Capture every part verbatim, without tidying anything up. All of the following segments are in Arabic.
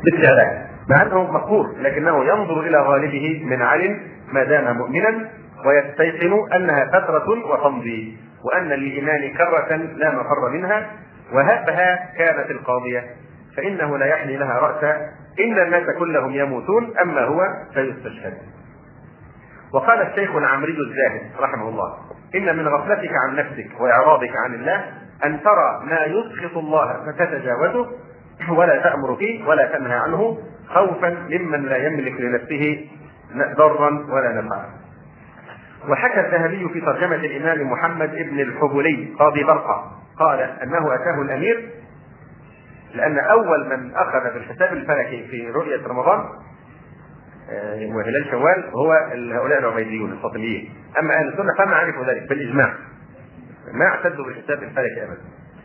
باستعلاء، مع انه مقهور لكنه ينظر الى غالبه من علم ما دام مؤمنا، ويستيقن انها فتره وتمضي، وان للايمان كره لا مفر منها، وهبها كانت القاضيه فانه لا يحني لها راسا، ان الناس كلهم يموتون اما هو فيستشهد. وقال الشيخ العمري الزاهد رحمه الله: ان من غفلتك عن نفسك واعراضك عن الله ان ترى ما يسخط الله فتتجاوزه، ولا تأمر فيه ولا تنهى عنه، خوفا ممن لا يملك لنفسه ضرا ولا نفعا. وحكى الذهبي في ترجمة الإمام محمد ابن الحبولي قاضي برقة قال أنه أتاه الأمير، لأن أول من أخذ بالحساب الفلكي في رؤية رمضان وهلال شوال هو هؤلاء العبيديون الفاطميين، أما أهل السنة فما عرفوا ذلك بالإجماع، ما اعتدوا بالحساب الفلكي أبدا.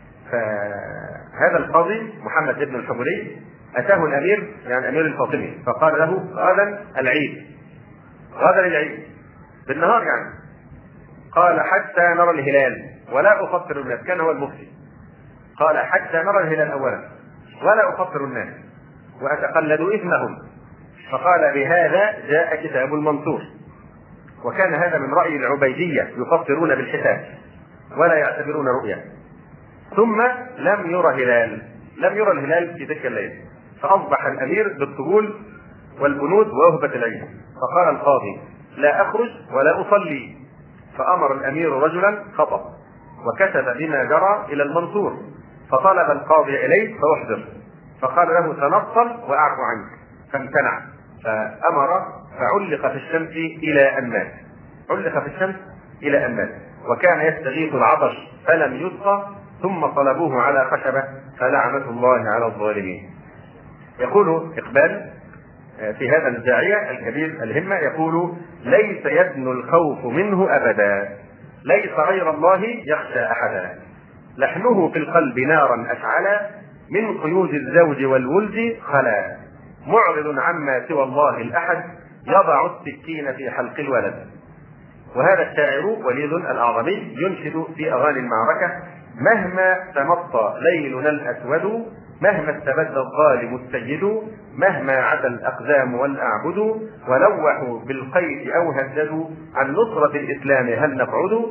فهذا القاضي محمد ابن الحبولي أتاه الأمير، يعني أمير الفاطمي، فقال له: غدا العيد، غدا العيد بالنهار يعني. قال: حتى نرى الهلال ولا أفطر الناس. كان هو المفتي. قال: حتى نرى الهلال أولا ولا أفطر الناس وأتقلد إثمهم. فقال: بهذا جاء كتاب المنصور. وكان هذا من رأي العبيدية، يفطرون بالحساب ولا يعتبرون رؤيا. ثم لم يرى هلال، لم يرى الهلال في تلك الليلة، فأصبح الأمير بالطبول والبنود ووهبة العيد. فقال القاضي: لا أخرج ولا أصلي. فأمر الأمير رجلا خطب وكتب بما جرى إلى المنصور، فطلب القاضي إليه فأحضر، فقال له: تنصل وأعفو عنك، فامتنع، فأمر فعلق في الشمس إلى أن مات، علق في الشمس إلى أن مات. وكان يستغيث العطش فلم يسقى، ثم طلبوه على خشبة فلعنة الله على الظالمين. يقول إقبال في هذا الداعية الكبير الهمة، يقول: ليس يدنو الخوف منه أبدا، ليس غير الله يخشى أحدا، لحنه في القلب نارا أشعلا، من قيود الزوج والولد خلا، معرض عما سوى الله الأحد، يضع السكين في حلق الولد. وهذا الشاعر وليد الأعظمي ينشد في أغاني المعركة: مهما تمطى ليلنا الأسود، مهما استبد الظالم السيد، مهما عدا الأقدام والأعبد، ولوحوا بالقيد أو هددوا، عن نصرة الإسلام هل نبعد،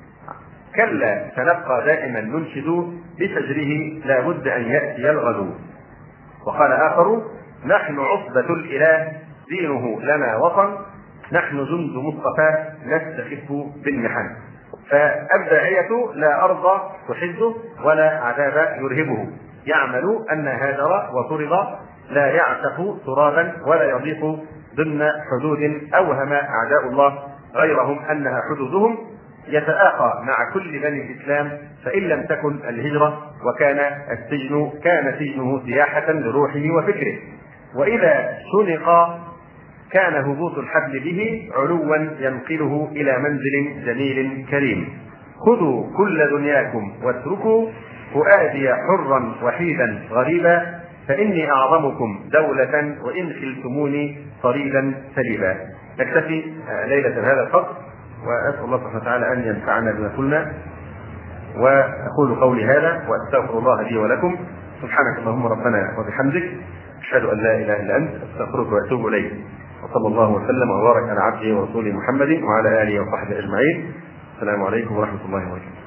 كلا سنبقى دائما ننشد، بفجره لا بد أن يأتي الغدو. وقال آخر: نحن عصبة الإله، دينه لنا وطن، نحن جند مصطفى نستخف بالمحن. فالداعية لا أرض تحزه ولا عذاب يرهبه، يعمل أن هاجر وطرد، لا يعتق ترابا ولا يضيق ضمن حدود أوهم أعداء الله غيرهم أنها حدودهم، يتآخى مع كل بني الإسلام، فإن لم تكن الهجرة وكان السجن كان سجنه سياحة لروحه وفكره، وإذا شنق كان هبوط الحبل به علوا ينقله إلى منزل جميل كريم. خذوا كل دنياكم واتركوا فؤادي حرا وحيدا غريبا، فإني أعظمكم دولة وإن خلتموني طريدا سليبا. نكتفي ليلة هذا الفصل، وأسأل الله سبحانه وتعالى أن ينفعنا بما قلنا، وأقول قولي هذا وأستغفر الله لي ولكم. سبحانك اللهم ربنا وبحمدك، أشهد أن لا إله إلا أنت، أستغفرك وأتوب إليك. وصلى الله وسلم وبارك على عبده ورسوله محمد وعلى آله وصحبه أجمعين. السلام عليكم ورحمة الله وبركاته.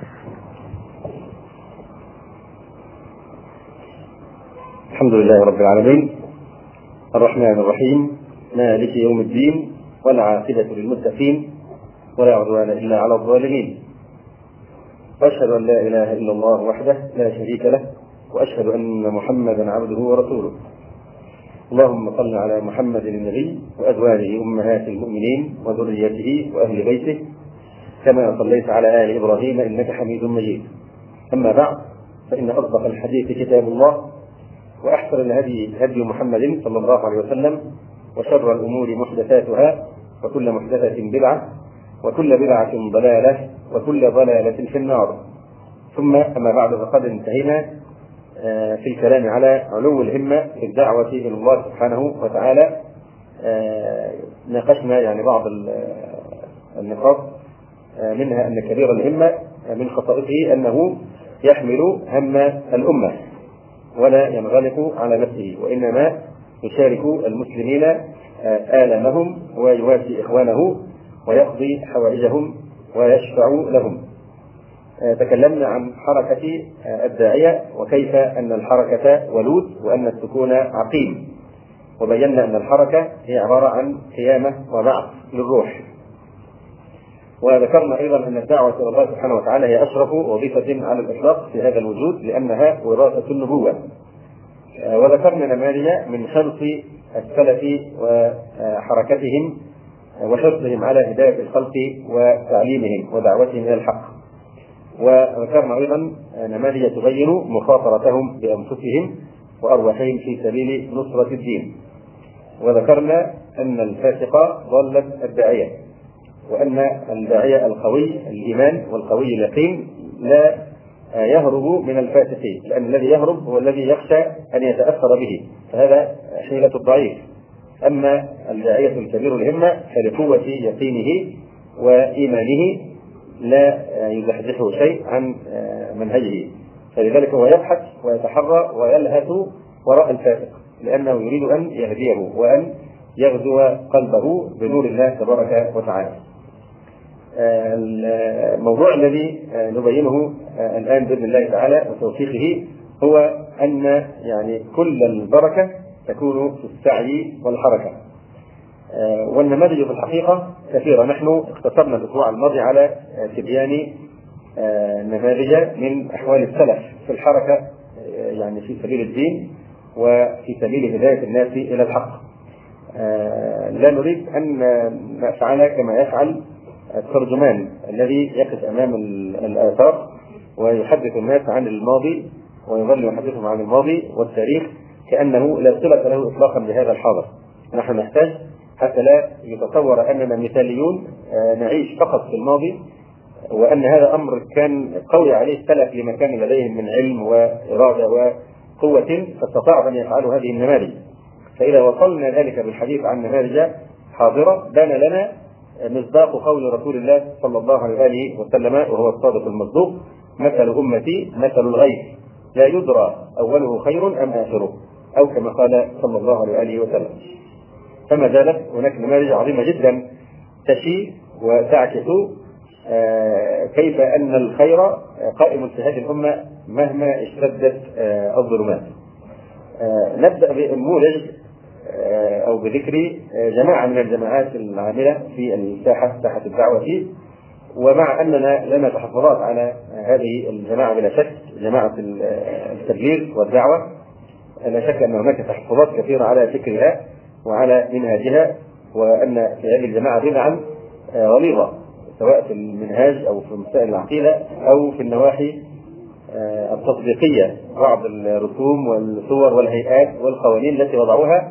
الحمد لله رب العالمين، الرحمن الرحيم، مالك يوم الدين، والعاقبة للمتقين، ولا عدوان إلا على الظالمين. وأشهد أن لا إله إلا الله وحده لا شريك له، وأشهد أن محمدا عبده ورسوله. اللهم صل على محمد النبي وأزواجه أمهات المؤمنين وذريته وأهل بيته، كما صليت على آل إبراهيم إنك حميد مجيد. أما بعد، فإن أصدق الحديث كتاب الله، وأحسن الهدي هدي محمد صلى الله عليه وسلم، وشر الأمور محدثاتها، وكل محدثة بدعة، وكل بدعة ضلالة، وكل ضلالة في النار. ثم أما بعد، فقد انتهينا في الكلام على علو الهمة في الدعوة إلى الله سبحانه وتعالى. ناقشنا يعني بعض النقاط، منها أن كبير الهمة من خصائصه أنه يحمل هم الأمة ولا ينغلق على نفسه، وإنما يشارك المسلمين آلامهم ويواسي إخوانه ويقضي حوائجهم ويشفع لهم. تكلمنا عن حركة الداعية وكيف أن الحركة ولود وأن السكون عقيم، وبينا أن الحركة هي عبارة عن قيامة وبعث للروح. وذكرنا أيضا أن الدعوة إلى الله سبحانه وتعالى هي أشرف وظيفة على الإطلاق في هذا الوجود لأنها وراثة النبوة. وذكرنا نماذج من حرص السلف وحركتهم وحرصهم على هداية الخلق وتعليمهم ودعوتهم إلى الحق. وذكرنا أيضا نماذج تبين مخاطرتهم بأنفسهم وأرواحهم في سبيل نصرة الدين. وذكرنا أن الفاسق ضلت الداعية، وأن الداعية القوي الإيمان والقوي اليقين لا يهرب من الفاسقين، لأن الذي يهرب هو الذي يخشى أن يتأثر به، فهذا حيلة الضعيف. أما الداعية الكبير الهمة فلقوة يقينه وإيمانه لا يزحزحه شيء عن منهجه، فلذلك هو يبحث ويتحرى ويلهث وراء الفاسق لأنه يريد أن يهديه وأن يغزو قلبه بنور الله تبارك وتعالى. الموضوع الذي نبينه الآن بإذن الله تعالى وتوفيقه هو أن يعني كل البركة تكون في السعي والحركة. والنماذج في الحقيقة كثيرة. نحن اختصرنا الأسبوع الماضي على تبيان نماذج من أحوال السلف في الحركة يعني في سبيل الدين وفي سبيل هداية الناس إلى الحق. لا نريد أن نفعل كما يفعل الترجمان الذي يقف أمام الآثار ويحدث الناس عن الماضي ويظل يحدثهم عن الماضي والتاريخ كأنه لا صلة له إطلاقا بهذا الحاضر. نحن نحتاج حتى لا يتصور أننا مثاليون نعيش فقط في الماضي، وأن هذا أمر كان قوي عليه السلف لما كان لديهم من علم وإرادة وقوة فاستطاعوا أن يفعلوا هذه النماذج. فإذا وصلنا ذلك بالحديث عن نماذج حاضرة بان لنا مصداق قول رسول الله صلى الله عليه وسلم وهو الصادق المصدوق: مثل أمتي مثل الغيث لا يدرى أوله خير أم آخره، أو كما قال صلى الله عليه وسلم. فما زالت هناك نماذج عظيمة جدا تشي وتعكس كيف أن الخير قائم في هذه الأمة مهما اشتدت الظلمات. نبدأ بالنموذج أو بذكر جماعة من الجماعات العاملة في الساحة ساحة الدعوة، ومع أننا لنا تحفظات على هذه الجماعة بلا شك، جماعة التبليغ والدعوة، لا شك أن هناك تحفظات كثيرة على فكرها وعلى منهاجها، وأن في هذه الجماعة بدعا غليظة سواء في المنهاج أو في مسائل العقيدة أو في النواحي التطبيقية، بعض الرسوم والصور والهيئات والقوانين التي وضعوها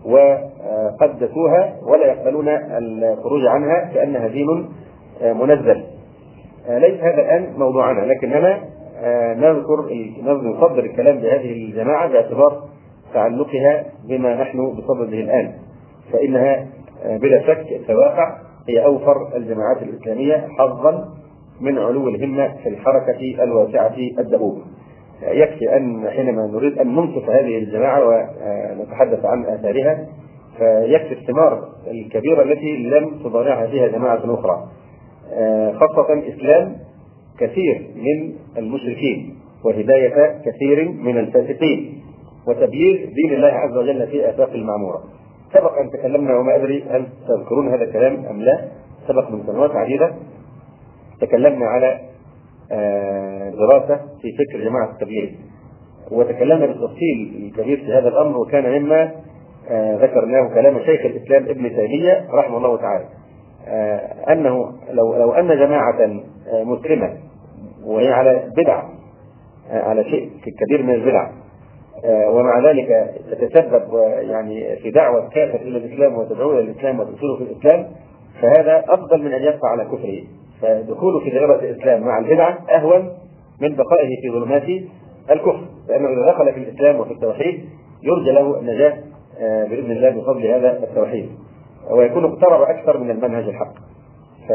وقدسوها ولا يقبلون الخروج عنها كأنها دين منزل. ليس هذا الآن موضوعنا، لكننا نذكر نفضل الكلام بهذه الجماعة باعتبار تعلقها بما نحن بصدده الآن، فإنها بلا شك في الواقع هي أوفر الجماعات الإسلامية حظا من علو الهمة في الحركة الواسعة الدؤوب. يكفي أن حينما نريد أن ننصف هذه الجماعة ونتحدث عن آثارها فيكفي الثمار الكبيرة التي لم تضارعها فيها جماعة أخرى، خاصة إسلام كثير من المشركين وهداية كثير من الفاسقين وتبليغ دين الله عز وجل في آفاق المعمورة. سبق أن تكلمنا، وما أدري هل تذكرون هذا الكلام أم لا، سبق من سنوات عديدة تكلمنا على دراسة في فكر جماعة التبليغ، وتكلمنا بالتفصيل الكبير في هذا الأمر، وكان مما ذكرناه كلام شيخ الإسلام ابن تيمية رحمه الله تعالى، أنه لو لو أن جماعة مسلمة وهي على بدع، على شيء كبير من البدع، ومع ذلك تتسبب يعني في دعوة كافة إلى الإسلام وتدعو إلى الإسلام وتدخله في الإسلام، فهذا أفضل من أن يبقى على كفره. فدخوله في دائرة الإسلام مع البدعة أهون من بقائه في ظلمات الكفر، لأنه إذا دخل في الإسلام وفي التوحيد يرجى له النجاة بإذن الله بفضل هذا التوحيد، ويكون اقترب أكثر من المنهج الحق. ف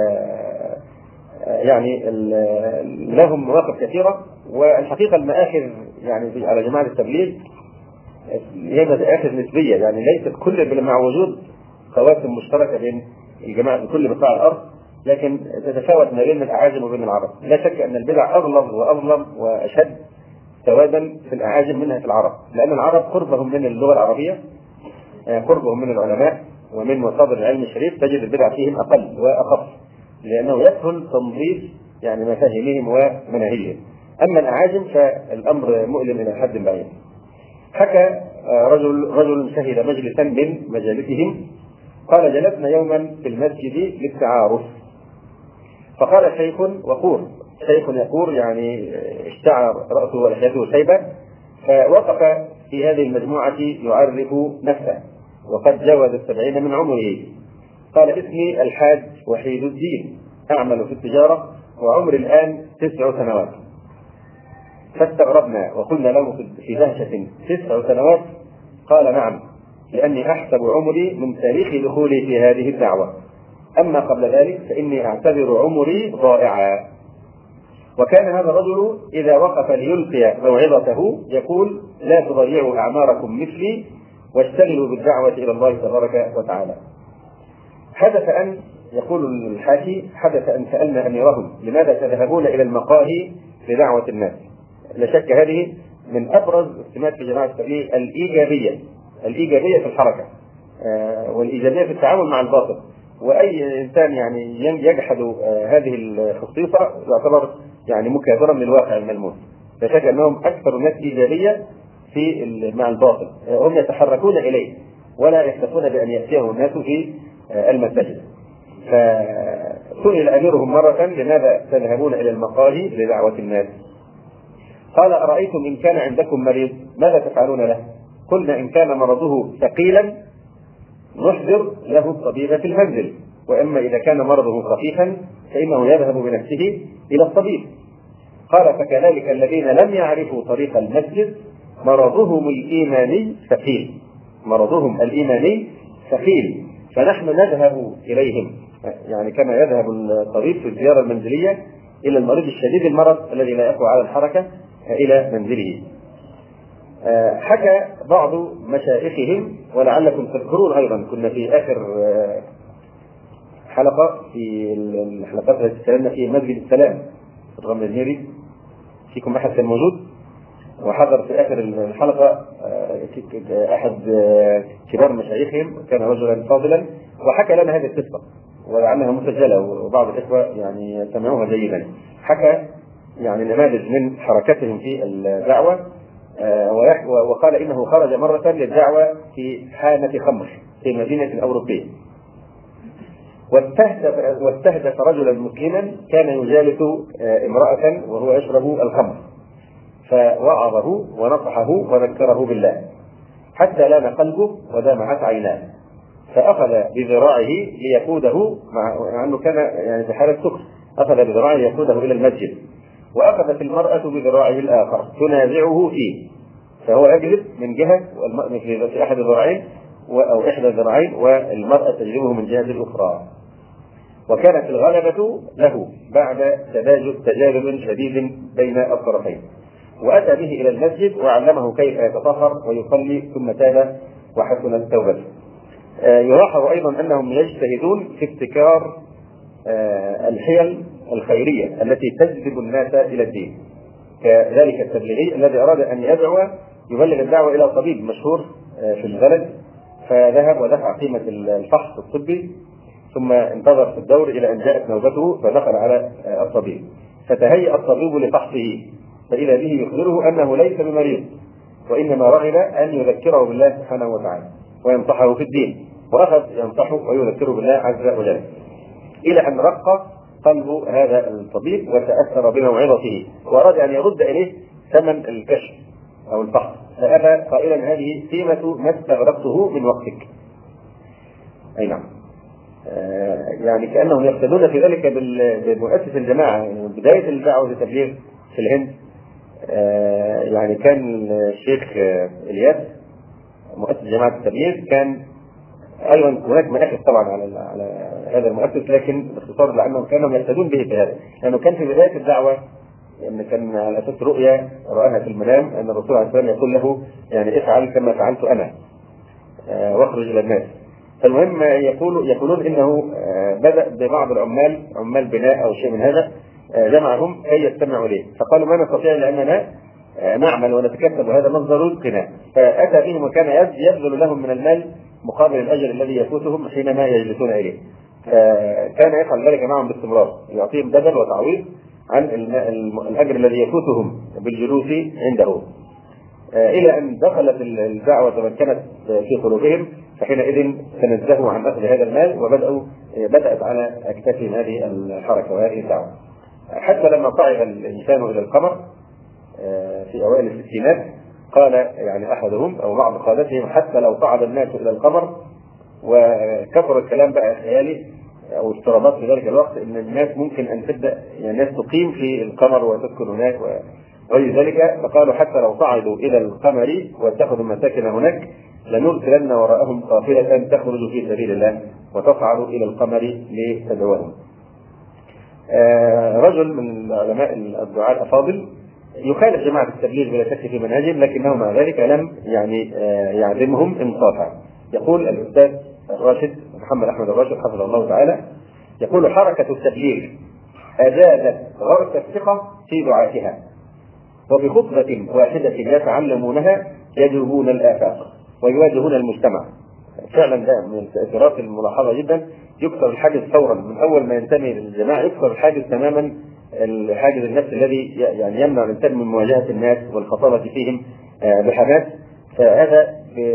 يعني لهم مواقف كثيرة، والحقيقة المآخذ يعني على جماعة التبليغ هي مآخذ نسبية، يعني ليست كل مع وجود خواتم مشتركة بين الجماعة في كل بقاع الأرض، لكن تتفاوت ما بين الأعاجم وبين العرب. لا شك أن البدع أغلظ وأظلم وأشد سوادا في الأعاجم منها في العرب، لأن العرب قربهم من اللغة العربية، قربهم من العلماء ومن مصادر العلم الشريف، تجد البدع فيهم أقل وأخف، لأنه يسهل تنظيف يعني مفاهيمهم ومناهجهم. أما الأعاجم فالأمر مؤلم إلى حد بعيد. حكى رجل رجل شهد مجلسا من مجالسهم قال: جلسنا يوما في المسجد للتعارف، فقال شيخ وقور، شيخ يقور يعني اشتعر رأسه ولحيته شيبة، فوقف في هذه المجموعة يعرف نفسه وقد جاوز السبعين من عمره. قال: اسمي الحاج وحيد الدين، أعمل في التجارة وعمري الآن تسع سنوات. فاستغربنا وقلنا له في دهشة: تسع سنوات؟ قال: نعم، لأني أحسب عمري من تاريخ دخولي في هذه الدعوة، أما قبل ذلك فإني أعتبر عمري ضائعا. وكان هذا الرجل إذا وقف ليلقي موعظته يقول: لا تضيعوا أعماركم مثلي واشتغلوا بالدعوة إلى الله تبارك وتعالى. حدث أن يقول الحاكي حدث أن سألنا أميرهم: لماذا تذهبون إلى المقاهي لدعوة الناس؟ لا شك هذه من أبرز السمات في جماعة التبليغ الإيجابية، الإيجابية في الحركة والإيجابية في التعامل مع الباطل. وأي إنسان يعني يجحد هذه الخصيصة يعتبر يعني مكابرا للواقع الملموس. لا شك أنهم أكثر الناس إيجابية في مع الباطل، هم يتحركون إليه ولا يكتفون بأن يأتيهم الناس في المساجد. فسئل أميرهم مرة: لماذا تذهبون إلى المقاهي لدعوة الناس؟ قال: أرأيتم إن كان عندكم مريض ماذا تفعلون له؟ قلنا: إن كان مرضه ثقيلا نحضر له الطبيب في المنزل، وإما إذا كان مرضه خفيفا فإنه يذهب بنفسه إلى الطبيب. قال: فكذلك الذين لم يعرفوا طريق المسجد مرضهم الإيماني ثقيل، مرضهم الإيماني ثقيل، فنحن نذهب إليهم، يعني كما يذهب الطبيب في الزيارة المنزلية إلى المريض الشديد المرض الذي لا يقوى على الحركة إلى منزله. حكى بعض مشايخهم ولعلكم تذكرون أيضا، كنا في آخر حلقة في الحلقات التي تكلمنا في مسجد السلام في الرمل النيري، فيكم أحد كان موجود وحضر في آخر الحلقة أحد كبار مشايخهم، كان رجلا فاضلا، وحكى لنا هذه القصة ولعلها مسجلة وبعض الإخوة يعني سمعوها جيدا. حكى يعني نماذج من حركتهم في الدعوة، وقال إنه خرج مرة للدعوة في حانة خمر في مدينة أوروبية، واستهدف, واستهدف رجلا مسلما كان يجالس امرأة وهو يشرب الخمر، فوعظه ونصحه وذكره بالله حتى لان قلبه ودمعت عيناه، فأخذ بذراعه ليقوده مع أنه كان يعني في حالة سكر، أخذ بذراعه ليقوده إلى المسجد، وأخذت المرأة بذراعه الآخر تنازعه فيه، فهو يجلس من جهة في أحد الذراعين أو إحدى الذراعين والمرأة تجلبه من جهة الأخرى، وكانت الغلبة له بعد تجاذب شديد بين الطرفين. وأتى به إلى المسجد وعلمه كيف يتطهر ويصلي ثم تاب وحسنت توبته. يلاحظ أيضا أنهم يجتهدون في ابتكار الحيل الخيرية التي تجذب الناس إلى الدين، كذلك التبليغي الذي أراد أن يدعو يبلغ الدعوة إلى طبيب مشهور في البلد، فذهب ودفع قيمة الفحص الطبي ثم انتظر في الدور إلى أن جاءت نوبته فدخل على الطبيب، فتهيأ الطبيب لفحصه فإذا به يخبره أنه ليس بمريض، وإنما رغب أن يذكره بالله سبحانه وتعالى وينصحه في الدين، وأخذ ينصحه ويذكره بالله عز وجل إلى أن رق قلب هذا الطبيب وتأثر بموعظته وأراد أن يرد إليه ثمن الكشف أو الفحص، فأبى قائلا: هذه قيمة ما استغرقته من وقتك. أي نعم. آه يعني كأنهم يقتدون في ذلك بمؤسس الجماعة. يعني بداية الدعوة للتبليغ في الهند آه يعني كان الشيخ إلياس مؤسس جماعة التبليغ، كان أيضا هناك مناقب طبعا على على هذا المؤسس، لكن باختصار لأنهم كانوا يقتدون به في هذا، لأنه كان في بداية الدعوة ان كان على اساس رؤيا راها في المنام ان الرسول عليه السلام يقول له يعني افعل كما فعلت انا واخرج الى الناس. فالمهم يقول يقولون انه بدا ببعض العمال عمال بناء او شيء من هذا جمعهم كي يستمعوا اليه، فقالوا ما نستطيع لاننا نعمل ونتكسب وهذا مصدر رزقنا، فاتى بهم وكان يبذل لهم من المال مقابل الاجر الذي يفوتهم حينما يجلسون اليه. فكان يفعل ذلك معهم باستمرار، يعطيهم بدل وتعويض عن الاجر الذي يفوتهم بالجلوس عنده، الى ان دخلت الدعوه وتمكنت في قلوبهم، فحينئذ تنزهوا عن اخذ هذا المال وبداوا بدات على اكتافهم هذه الحركه وهذه الدعوه، حتى لما صعد الانسان الى القمر في اوائل الستينات قال يعني احدهم او بعض قادتهم حتى لو صعد الناس الى القمر وكثر الكلام بقى خيالي او افتراضات في ذلك الوقت ان الناس ممكن ان تبدا يعني الناس تقيم في القمر وتسكن هناك وغير ذلك، فقالوا حتى لو صعدوا الى القمر واتخذوا مساكن هناك لنرسلن وراءهم قافله تخرج في سبيل الله وتصعد الى القمر لتدعوهم. آه رجل من علماء الدعاء الافاضل يخالف جماعه التبليغ بلا شك في منهجهم، لكنه مع ذلك لم يعني آه يعدمهم انصافا. يقول الاستاذ الراشد محمد احمد الراشد حفظه الله تعالى، يقول حركه التبليغ ازادت غرس الثقه في دعاتها، وبخطبه واحده يتعلمونها يجوبون الافاق ويواجهون المجتمع. فعلا ده من التاثيرات الملاحظه جدا، يكسر الحاجز فورا من اول ما ينتمي للجماعه، يكسر الحاجز تماما، الحاجز النفسي الذي يعني يمنع الانسان من مواجهه الناس والخطابه فيهم بحماس. فهذا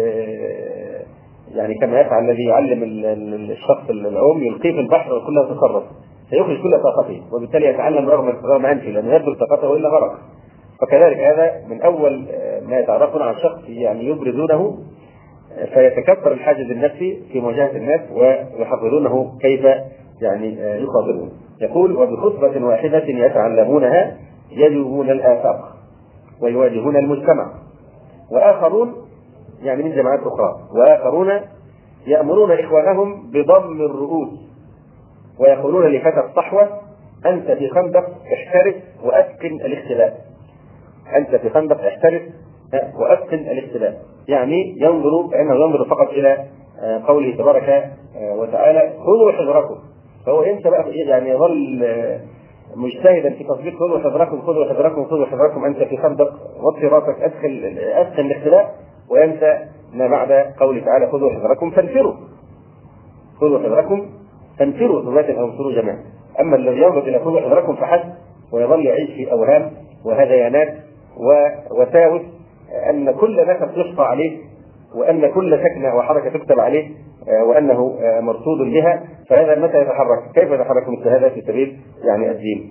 يعني كما يفعل الذي يعلم الشخص العوم يلقيه في البحر وكله يتصرف فيخرج كل طاقته، وبالتالي يتعلم رغم رغم انفه لانه يبذل طاقته والا غرق. فكذلك هذا من اول ما يتعرفون عن شخص يعني يبرزونه فيتكثر الحاجز النفسي في مواجهه الناس ويحفظونه كيف يعني يخاطبون. يقول وبخطبه واحده يتعلمونها يجوبون الافاق ويواجهون المجتمع، واخرون يعني من جماعات اخرى واخرون يامرون اخوانهم بضم الرؤوس ويقولون لفتى الصحوه انت في خندق احترس واسكن الاختلاف، انت في خندق احترس واسكن الاختلاف. يعني ينظر كانه ينظر فقط الى قوله تبارك وتعالى خذوا حذركم، فهو ينسى بقى يعني يظل مجتهدا في تطبيق خذوا حذركم خذوا حذركم خذوا حذركم انت في خندق وطي راسك ادخل اسكن الاختلاف، وينسى ما بعد قوله تعالى خذوا حذركم فانفروا خذوا حذركم فانفروا ثبات او انفروا جماعه. اما الذي ينظر الى خذوا حذركم فحسب ويظل يعيش في اوهام وهذيانات ووساوس ان كل نفس يشفى عليه وان كل سكنه وحركه تكتب عليه وانه مرصود بها، فهذا متى يتحرك؟ كيف يتحرك مثل هذا في سبيل يعني الدين؟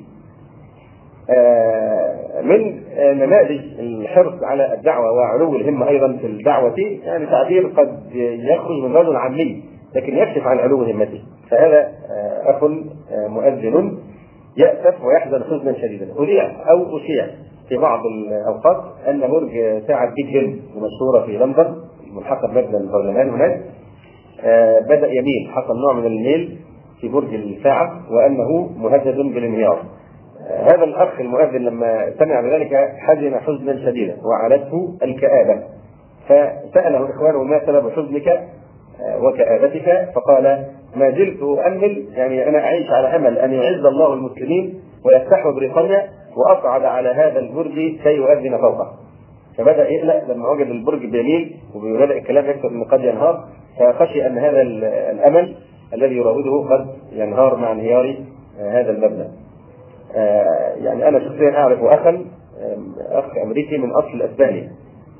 من نماذج الحرص على الدعوه وعلو الهمه ايضا في الدعوه يعني تعبير قد يخرج من رجل عامي لكن يكشف عن علو همته. فهذا اخ مؤذن يأسف ويحزن حزنا شديدا. اذيع او اشيع في بعض الاوقات ان برج ساعه بيج بن المشهوره في لندن الملحقه بمبنى البرلمان هناك آه بدأ يميل، حصل نوع من الميل في برج الساعة وأنه مهدد بالانهيار. آه هذا الأخ المؤذن لما سمع بذلك حزن حزنا شديدا وعلته الكآبة، فسأله إخوانه ما سبب حزنك آه وكآبتك؟ فقال ما زلت أؤمل يعني أنا أعيش على أمل أن يعز الله المسلمين ويفتحوا بريطانيا وأصعد على هذا البرج كي يؤذن فوقه. فبدأ يقلق لما وجد البرج بيميل وبدأ الكلام يكتب أنه قد ينهار، فخشي أن هذا الأمل الذي يراوده قد ينهار مع انهيار هذا المبنى. يعني أنا شخصيا أعرف أخا أخ أمريكي من أصل أسباني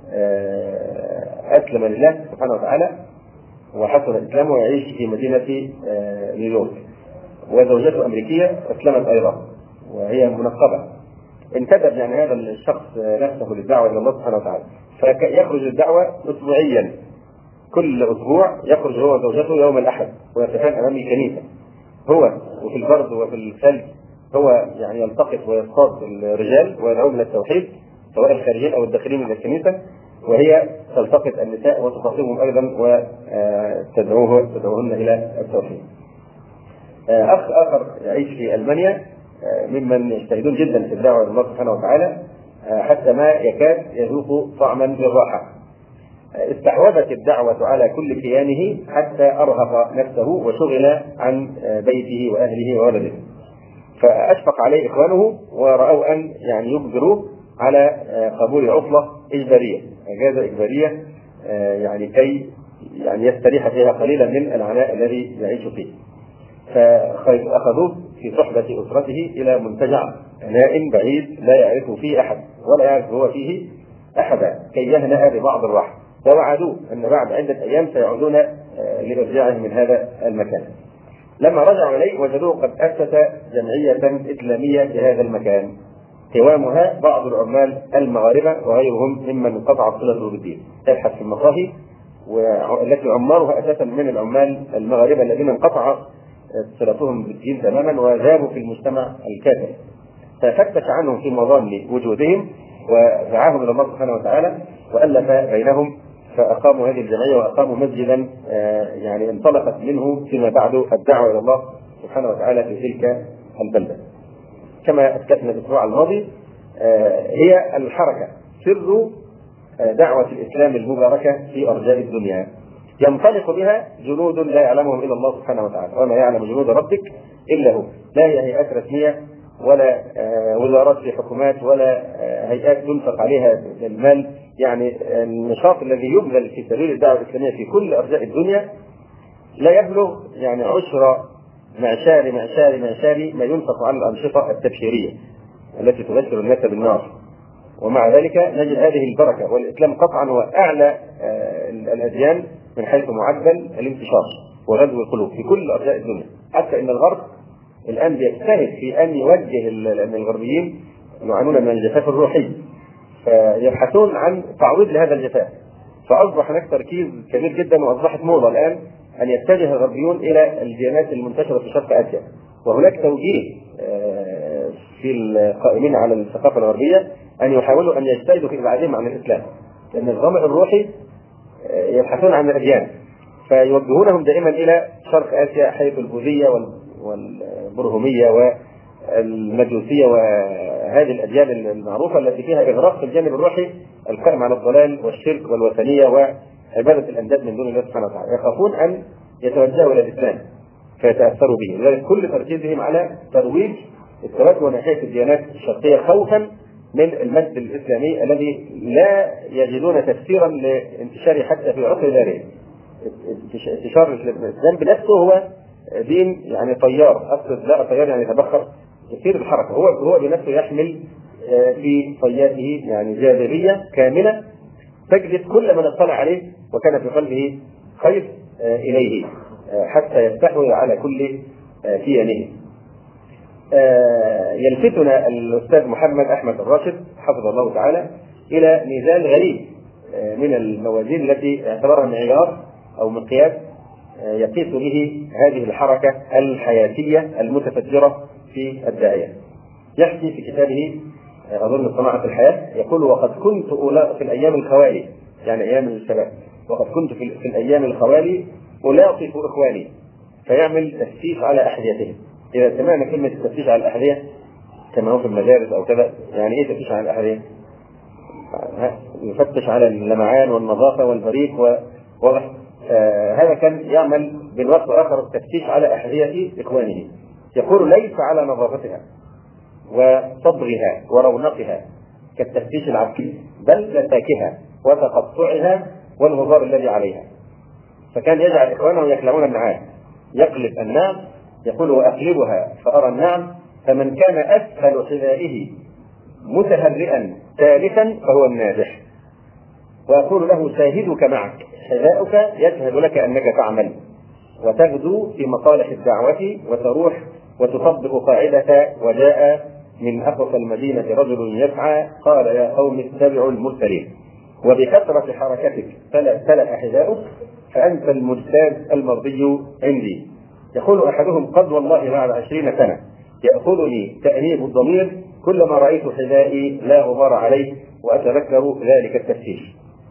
أسلم لله سبحانه وتعالى وحسن إسلامه ويعيش في مدينة نيويورك، وزوجته أمريكية أسلمت أيضا وهي منقبة. انتدب يعني هذا الشخص نفسه للدعوة إلى الله سبحانه وتعالى، فيخرج الدعوة أسبوعيا، كل أسبوع يخرج هو وزوجته يوم الأحد ويتفان أمام الكنيسة، هو وفي البرد وفي الثلج هو يعني يلتقط ويصطاد الرجال ويدعوهم إلى التوحيد سواء الخارجين أو الداخلين من الكنيسة، وهي تلتقط النساء وتخاطبهم أيضا وتدعوه تدعوهن إلى التوحيد. أخ آخر يعيش في ألمانيا ممن يجتهدون جدا في الدعوة إلى الله سبحانه وتعالى حتى ما يكاد يذوق طعما للراحة. استحوذت الدعوة على كل كيانه حتى أرهق نفسه وشغل عن بيته وأهله وولده، فأشفق عليه إخوانه ورأوا أن يعني يجبروه على قبول عطلة إجبارية، إجازة إجبارية يعني كي يعني يستريح فيها قليلا من العناء الذي يعيش فيه. فأخذوه في صحبة أسرته إلى منتجع نائم بعيد لا يعرفه فيه أحد ولا يعرف هو فيه أحدا كي يهنأ ببعض الراحة، ووعدوه أن بعد عدة أيام سيعودون لإرجاعه من هذا المكان. لما رجعوا إليه وجدوه قد أسس جمعية إسلامية في هذا المكان قوامها بعض العمال المغاربة وغيرهم ممن انقطعت صلته بالدين، تبحث في المقاهي والتي عمارها أساسا من العمال المغاربة الذين انقطع صلتهم بالدين تماما وذابوا في المجتمع الكافر. ففتش عنهم في مظان وجودهم ودعاهم إلى الله سبحانه وتعالى وألف بينهم، فأقاموا هذه الجمعية وأقاموا مسجدا يعني انطلقت منه فيما بعد الدعوة إلى الله سبحانه وتعالى في تلك البلدة. كما أثبتنا الأسبوع الماضي هي الحركة سر دعوة الإسلام المباركة في أرجاء الدنيا، ينطلق بها جنود لا يعلمهم إلا الله سبحانه وتعالى، وما يعلم جنود ربك إلا هو. لا هي هيئات رسمية ولا وزارات في حكومات ولا هيئات تنفق عليها المال، يعني النشاط الذي يبذل في سبيل الدعوة الإسلامية في كل أرجاء الدنيا لا يبلغ يعني عشر معشار معشار معشار ما ينفق على الأنشطة التبشيرية التي تبشر الناس بالنار. ومع ذلك نجد هذه البركة، والإسلام قطعا هو أعلى الأديان من حيث معدل الانتشار وغزو القلوب في كل أرجاء الدنيا، حتى إن الغرب الآن بيجتهد في أن يوجه، لأن الغربيين يعانون من الجفاف الروحي فيبحثون عن تعويض لهذا الجفاف، فأصبح هناك تركيز كبير جدا وأصبحت موضة الآن أن يتجه الغربيون إلى الديانات المنتشرة في شرق آسيا. وهناك توجيه في القائمين على الثقافة الغربية أن يحاولوا أن يجتهدوا في إبعادهم عن الإسلام، لأن الظمأ الروحي يبحثون عن الأديان فيوجهونهم دائما إلى شرق آسيا حيث البوذية والبرهمية والمجوسية وهذه الأديان المعروفة التي فيها إغراق في الجانب الروحي القائم على الضلال والشرك والوثنية وعبادة الأنداد من دون الله سبحانه وتعالى. يخافون أن يتوجهوا إلى الإسلام فيتأثروا به، لذلك كل تركيزهم على ترويج التوجه ناحية الديانات الشرقية خوفا من المجد الإسلامي الذي لا يجدون تفسيرا لانتشاره حتى في عقل دارهم. انتشار الإسلام بنفسه هو دين يعني طيار، أقصد لا طيار يعني يتبخر كثير الحركة، هو هو بنفسه يحمل في طياته يعني جاذبية كاملة تجذب كل من اطلع عليه وكان في قلبه خير إليه حتى يستحوذ على كل كيانه. يلفتنا الأستاذ محمد أحمد الراشد حفظه الله تعالى إلى ميزان غريب من الموازين التي اعتبرها معيار أو مقياس يقيس به هذه الحركة الحياتية المتفجرة في الداعية. يحكي في كتابه أظن صناعة الحياة يقول: وقد كنت في الأيام الخوالي، يعني أيام الشباب، وقد كنت في الأيام الخوالي ألاطف إخواني، فيعمل تفتيش على أحذيتهم. إذا سمعنا كلمة التفتيش على الأحذية كما هو في المدارس أو كذا، يعني إيه تفتيش على الأحذية؟ يفتش على اللمعان والنظافة والبريق وواضح. آه هذا كان يعمل بالوقت الآخر التفتيش على أحذية إخوانه، يقول: ليس على نظافتها وصبغها ورونقها كالتفتيش العبثي، بل لتاكها وتقطعها والغبار الذي عليها. فكان يجعل إخوانه يخلعون النعام، يقلب النعم، يقول: وأقلبها فأرى النعم، فمن كان أسفل حذائه متهرئا ثالثا فهو الناجح. وأقول له: شاهدك معك، حذاؤك يشهد لك أنك تعمل وتغدو في مصالح الدعوة وتروح وتطبق قاعدة وجاء من أقصى المدينة رجل يسعى قال: يا قوم اتبعوا المرسلين. وبكثرة حركتك تلأ حذاؤك فأنت المجتاز المرضي عندي. يقول أحدهم: قد والله بعد عشرين سنة يأخذني تأنيب الضمير كلما رأيت حذائي لا غبار عليه وأتذكر ذلك التفتيش.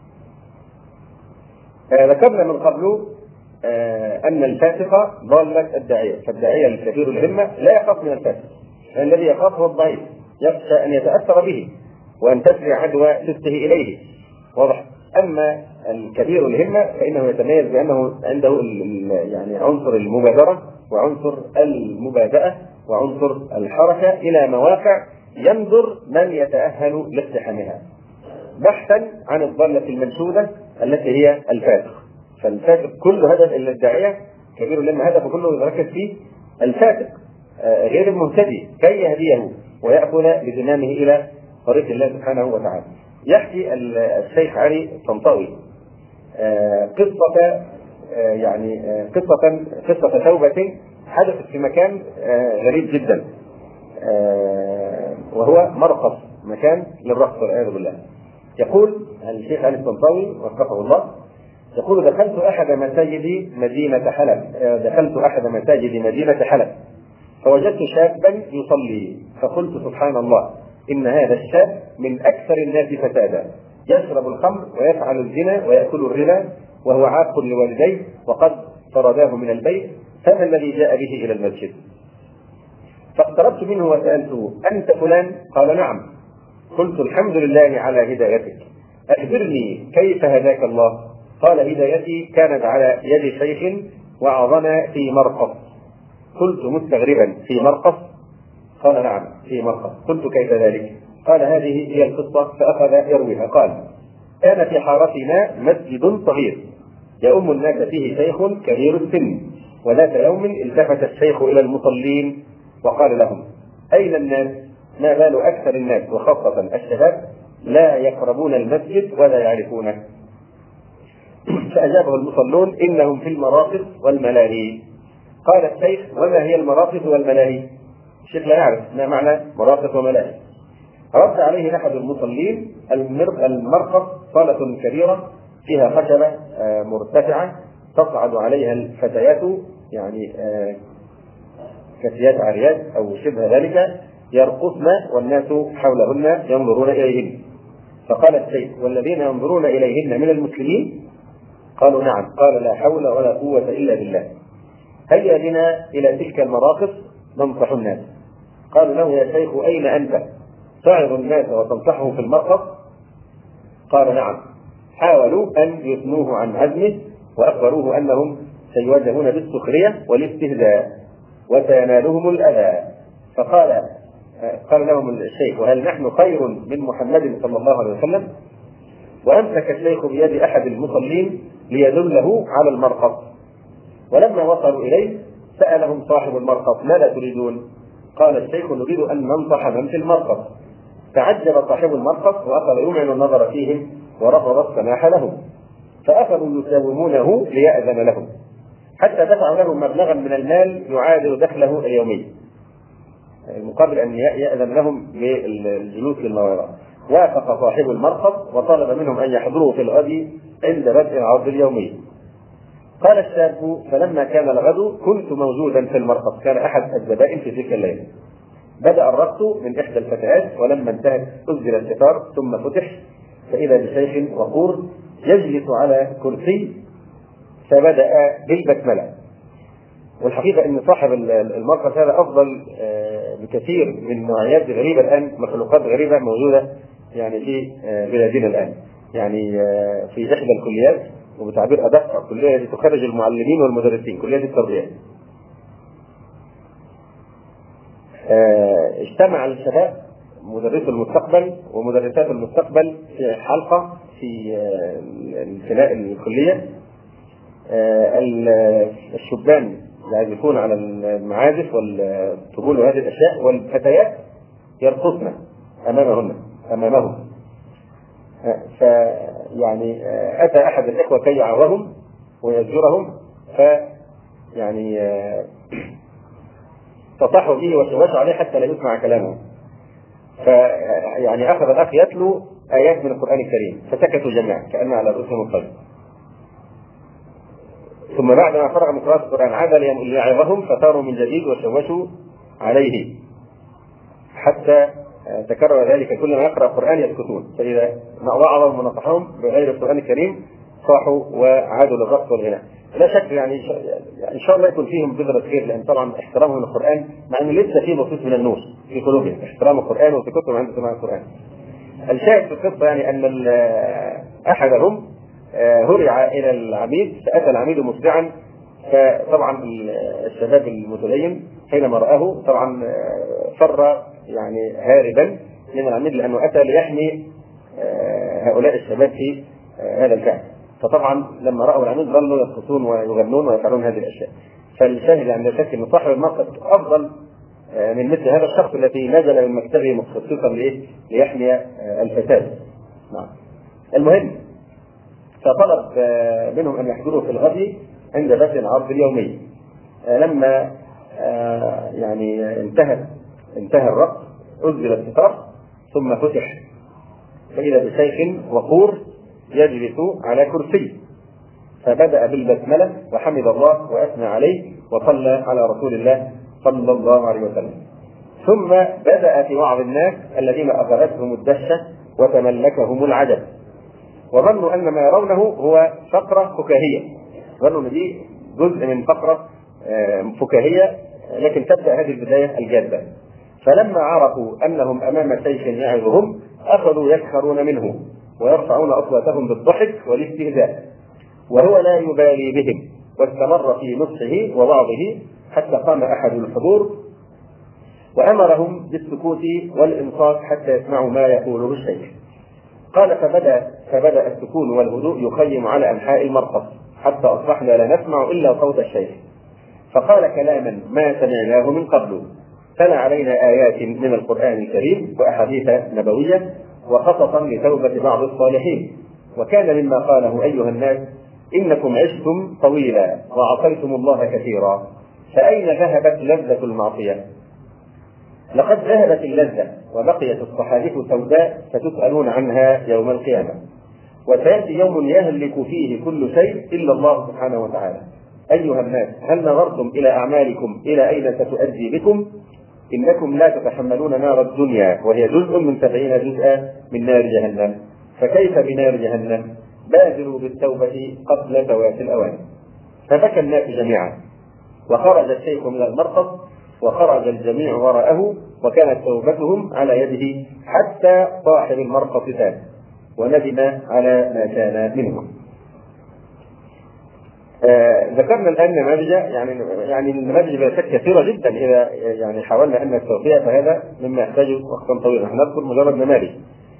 ذكرنا من قبل أن الفاسق ضالة الداعية، فالداعية الكبير الهمة لا يخاف من الفاسق، الذي يخافه الضعيف، يخشى أن يتأثر به وأن تسرع عدوى سفته إليه، واضح. أما الكبير الهمة فإنه يتميز بأنه عنده يعني عنصر المبادرة وعنصر المبادئة وعنصر الحركة إلى مواقع ينظر من يتأهل لاقتحامها، بحثا عن الضالة المنشودة التي هي الفاسق. فالفاسق كل هدف إلا الداعية كبير لما هدفه كله يركز فيه الفاسق غير المهتدي كي يهديه ويأخذ بزمامه إلى طريق الله سبحانه وتعالى. يحكي الشيخ علي الطنطاوي قصة يعني قصة قصة توبة حدثت في مكان غريب جدا، وهو مرقص، مكان للرقص والعياذ بالله. يقول الشيخ علي الطنطاوي وفقه الله، يقول دخلت أحد مساجد مدينة حلب دخلت أحد مساجد مدينة حلب فوجدت شابا يصلي، فقلت سبحان الله إن هذا الشاب من أكثر الناس فسادا، يشرب الخمر ويفعل الزنا ويأكل الربا وهو عاق لوالديه وقد طرداه من البيت، فما الذي جاء به إلى المسجد؟ فاقتربت منه وسألته أنت فلان؟ قال نعم. قلت الحمد لله على هدايتك، أخبرني كيف هداك الله؟ قال هدايتي كانت على يد شيخ وعظنا في مرقص. قلت مستغربا في مرقص؟ قال نعم في مرقص. قلت كيف ذلك؟ قال هذه هي القصة، فأخذ يرويها. قال كان في حارتنا مسجد صغير يؤم الناس فيه شيخ كبير السن، وذات يوم التفت الشيخ إلى المصلين وقال لهم أين الناس؟ ما بال أكثر الناس وخاصة الشباب لا يقربون المسجد ولا يعرفونه؟ فأجابه المصلون إنهم في المراقص والملاهي. قال الشيخ وما هي المراقص والملاهي؟ الشيخ لا يعرف ما معنى مراقص وملاهي. رد عليه أحد المصلين المرقص صالة كبيرة فيها خشبة مرتفعة تصعد عليها الفتيات يعني كاسيات عاريات أو شبه ذلك يرقصن والناس حولهن ينظرون إليهن. فقال الشيخ والذين ينظرون إليهن من المسلمين؟ قالوا نعم. قال لا حول ولا قوة إلا بالله، هيا بنا إلى تلك المراقص ننصح الناس. قالوا له يا شيخ أين أنت؟ تعظ الناس وتنصحه في المرقص؟ قال نعم. حاولوا أن يثنوه عن عزمه وأخبروه أنهم سيواجهون بالسخرية والاستهزاء وسينالهم الأذى. فقال قال لهم الشيخ وهل نحن خير من محمد صلى الله عليه وسلم؟ وأمسك الشيخ بيد أحد المصلين ليدله على المرقص، ولما وصلوا إليه سألهم صاحب المرقص ماذا تريدون؟ قال الشيخ نريد أن ننصح من في المرقص. تعجب صاحب المرقص وأخذ يمعن النظر فيهم ورفض السماح لهم، فأخذوا يساومونه ليأذن لهم حتى دفعوا له مبلغا من المال يعادل دخله اليومي مقابل أن يأذن لهم بالجلوس للموعظة. وافق صاحب المرقص وطلب منهم أن يحضروا في الغد عند بدء العرض اليومي. قال الشاب فلما كان الغد كنت موجودا في المرقص، كان أحد الزبائن في تلك الليلة. بدأ الرقص من إحدى الفتيات، ولما انتهت أسجل الستار ثم فتح فإذا بشيخ وقور يجلس على كرسي فبدأ بالبسملة. والحقيقة أن صاحب المرقص هذا أفضل بكثير من نوعيات غريبة الآن، مخلوقات غريبة موجودة يعني في بلادنا الآن، يعني في إحدى الكليات وبتعبير أدق الكلية التي تخرج المعلمين والمدرسين، كلية التربية. اجتمع الشباب مدرسو المستقبل ومدرسات المستقبل في حلقة في الفناء الكلية. الشبان يعزفون على المعازف والطبول وهذه الأشياء، والفتيات يرقصن أمامهن أمامهم. فيعني أتى أحد الإخوة كي يعظهم ويزجرهم، فيعني تطحوا به وشوشوا عليه حتى لا يسمع كلامه. فيعني أخذ الأخ يتلو آيات من القرآن الكريم فسكتوا جميعا كأن على رؤوسهم الطير. ثم بعدما فرغ من قراءة القرآن عاد ليعظهم فثاروا من جديد وشوشوا عليه حتى تكرر ذلك، كلما يقرأ القرآن يسكتون، فإذا وعظهم ونصحهم بغير القرآن الكريم صاحوا وعادوا للرقص والغناء. لا شك يعني ان شاء الله يكون فيهم بذرة خير، لان طبعا احترامهم للقران مع ان لسه فيه بسيط من النور في قلوبهم، احترام القران وفي كتب عند سماع القران. الشاهد في القصه يعني ان احدهم هرع الى العميد، فاتى العميد مسرعا، فطبعا الشباب المتدين حينما رآه طبعا فر يعني هاربا من العميد، لانه اتى ليحمي هؤلاء الشباب في هذا الفعل. فطبعا لما رأوا العميد ظلوا يرقصون ويغنون ويفعلون هذه الاشياء. فالشاهد عند شك ان صاحب الموقف افضل من مثل هذا الشخص الذي نزل من مكتبه مخصوصا ليحمي الفساد. نعم. المهم فطلب منهم ان يحضروا في الغد عند بث العرض اليومي. لما يعني انتهى انتهى الرقص أزل الستار ثم فتح، فإذا بشيخ وقور يجلس على كرسي، فبدأ بالبسملة وحمد الله وأثنى عليه وصلى على رسول الله صلى الله عليه وسلم. ثم بدأ في وعظ الناس الذين أخذتهم الدهشة وتملكهم العجب، وظنوا أن ما يرونه هو فقرة فكاهية، ظنوا أن دي جزء من فقرة فكاهية، لكن تبدأ هذه البداية الجادة. فلما عرفوا أنهم أمام شيخ يعظهم أخذوا يسخرون منه ويرفعون أصواتهم بالضحك والاستهزاء، وهو لا يبالي بهم، واستمر في نصحه ووعظه حتى قام أحد الحضور وأمرهم بالسكوت والإنصات حتى يسمعوا ما يقوله الشيخ. قال فبدأ, فبدأ السكون والهدوء يخيم على أنحاء المرقص حتى أصبحنا لا نسمع إلا صوت الشيخ، فقال كلاما ما سمعناه من قبل، تلا علينا آيات من القرآن الكريم وأحاديث نبوية وخططا لتوبة بعض الصالحين. وكان مما قاله أيها الناس إنكم عشتم طويلا وعصيتم الله كثيرا، فأين ذهبت لذة المعصية؟ لقد ذهبت اللذة وبقيت الصحائف سوداء ستسألون عنها يوم القيامة، وسيأتي يوم يهلك فيه كل شيء إلا الله سبحانه وتعالى. أيها الناس هل نظرتم إلى أعمالكم إلى أين ستؤدي بكم؟ إنكم لا تتحملون نار الدنيا وهي جزء من سبعين جزءا من نار جهنم، فكيف بنار جهنم؟ بادروا بالتوبة قبل فوات الأوان. فبكى الناس جميعا، وخرج الشيخ من المرقص وخرج الجميع وراءه، وكانت توبتهم على يده حتى صاحب المرقص تاب وندم على ما كان منه. آه ذكرنا الآن نماذج، يعني يعني النماذج لا شك كثيرة جدا، إذا يعني حاولنا أن نستوفيها فهذا مما يحتاج وقتا طويلا، نحن نذكر مجرد نماذج.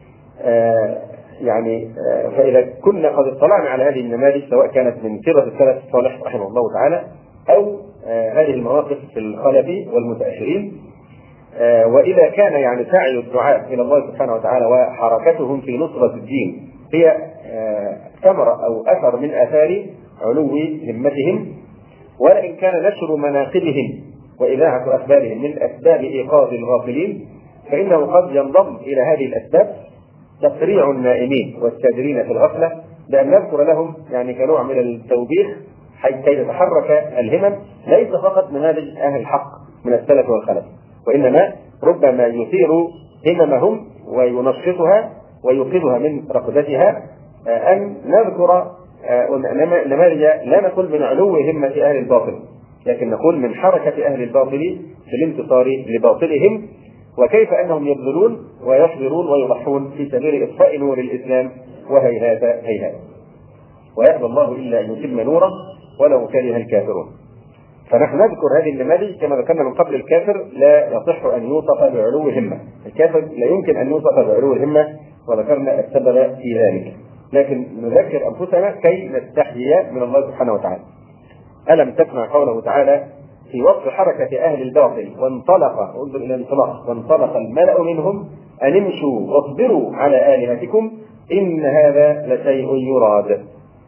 آه يعني آه فإذا كنا قد اطلعنا على هذه النماذج سواء كانت من سيرة السلف الصالح رحمه الله تعالى أو آه هذه المواقف في الخلف والمتأخرين، آه وإذا كان يعني سعي الدعاء إلى الله سبحانه وتعالى وحركتهم في نصرة الدين هي آه ثمرة أو أثر من آثار علو همتهم، ولئن كان نشر مناقبهم وإذاعة أخبارهم من أسباب إيقاظ الغافلين، فإنه قد ينضم إلى هذه الأسباب تقريع النائمين والسادرين في الغفلة، بأن نذكر لهم يعني كنوع من التوبيخ حتى تتحرك الهمم، ليس فقط نماذج أهل الحق من السلف والخلف، وإنما ربما يثير هممهم وينشطها ويوقظها من رقدتها، أن نذكر نماذج لا نقول من علو همة أهل الباطل، لكن نقول من حركة أهل الباطل في الانتصار لباطلهم، وكيف أنهم يبذلون ويصبرون ويضحون في سبيل إطفاء نور الإسلام، وهيهات هيهات، ويأبى الله إلا أن يتم نوره ولو كره الكافرون. فنحن نذكر هذه النماذج كما ذكرنا من قبل. الكافر لا يصح أن يوصف بعلو همة، الكافر لا يمكن أن يوصف بعلو همة، وذكرنا السبب في ذلك، لكن نذكر أنفسنا كي نستحيي من الله سبحانه وتعالى. ألم تسمع قوله تعالى في وصف حركة أهل الباطل وانطلق، انظر إلى الانطلاق، وانطلق الملأ منهم أن امشوا واصبروا على آلهتكم إن هذا لشيء يراد.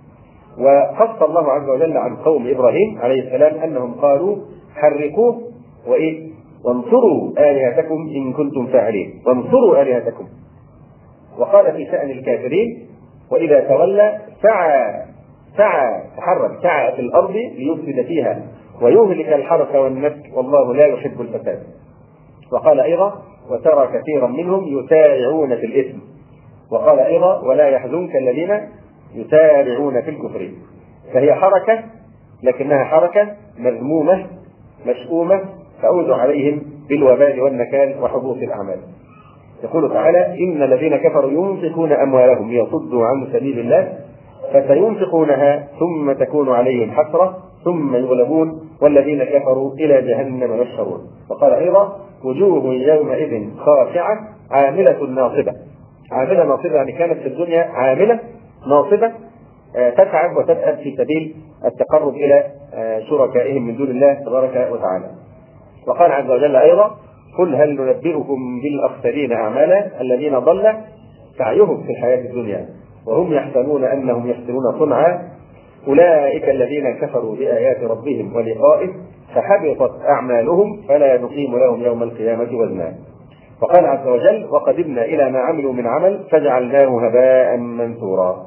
وخص الله عز وجل عن قوم إبراهيم عليه السلام أنهم قالوا حرقوه وإيه وانصروا آلهتكم إن كنتم فاعلين، وانصروا آلهتكم. وقال في شأن الكافرين وإذا تولى سعى سعى تحرك سعى في الأرض ليفسد فيها ويهلك الحرث والنسل والله لا يحب الفساد. وقال أيضا وترى كثيرا منهم يسارعون في الإثم. وقال أيضا ولا يحزنك الذين يسارعون في الكفر. فهي حركة لكنها حركة مذمومة مشؤومة تعود عليهم بالوبال والنكال وحبوط الأعمال. يقول تعالى: إن الذين كفروا ينفقون أموالهم ليصدوا عن سبيل الله فسينفقونها ثم تكون عليهم حسرة ثم يغلبون والذين كفروا إلى جهنم يحشرون. وقال أيضا: وجوه يومئذ خاشعة عاملة ناصبة. عاملة ناصبة يعني كانت في الدنيا عاملة ناصبة تتعب وتتعب في سبيل التقرب إلى شركائهم من دون الله تبارك وتعالى. وقال عز وجل أيضا: قل هل ننبئكم بالأخسرين أعمالا الذين ضل سعيهم في الحياة الدنيا وهم يحسبون أنهم يحسنون صنعا أولئك الذين كفروا بآيات ربهم ولقائه فحبطت أعمالهم فلا نقيم لهم يوم القيامة وزنا. وقال عز وجل: وقدمنا إلى ما عملوا من عمل فجعلناه هباء منثورا.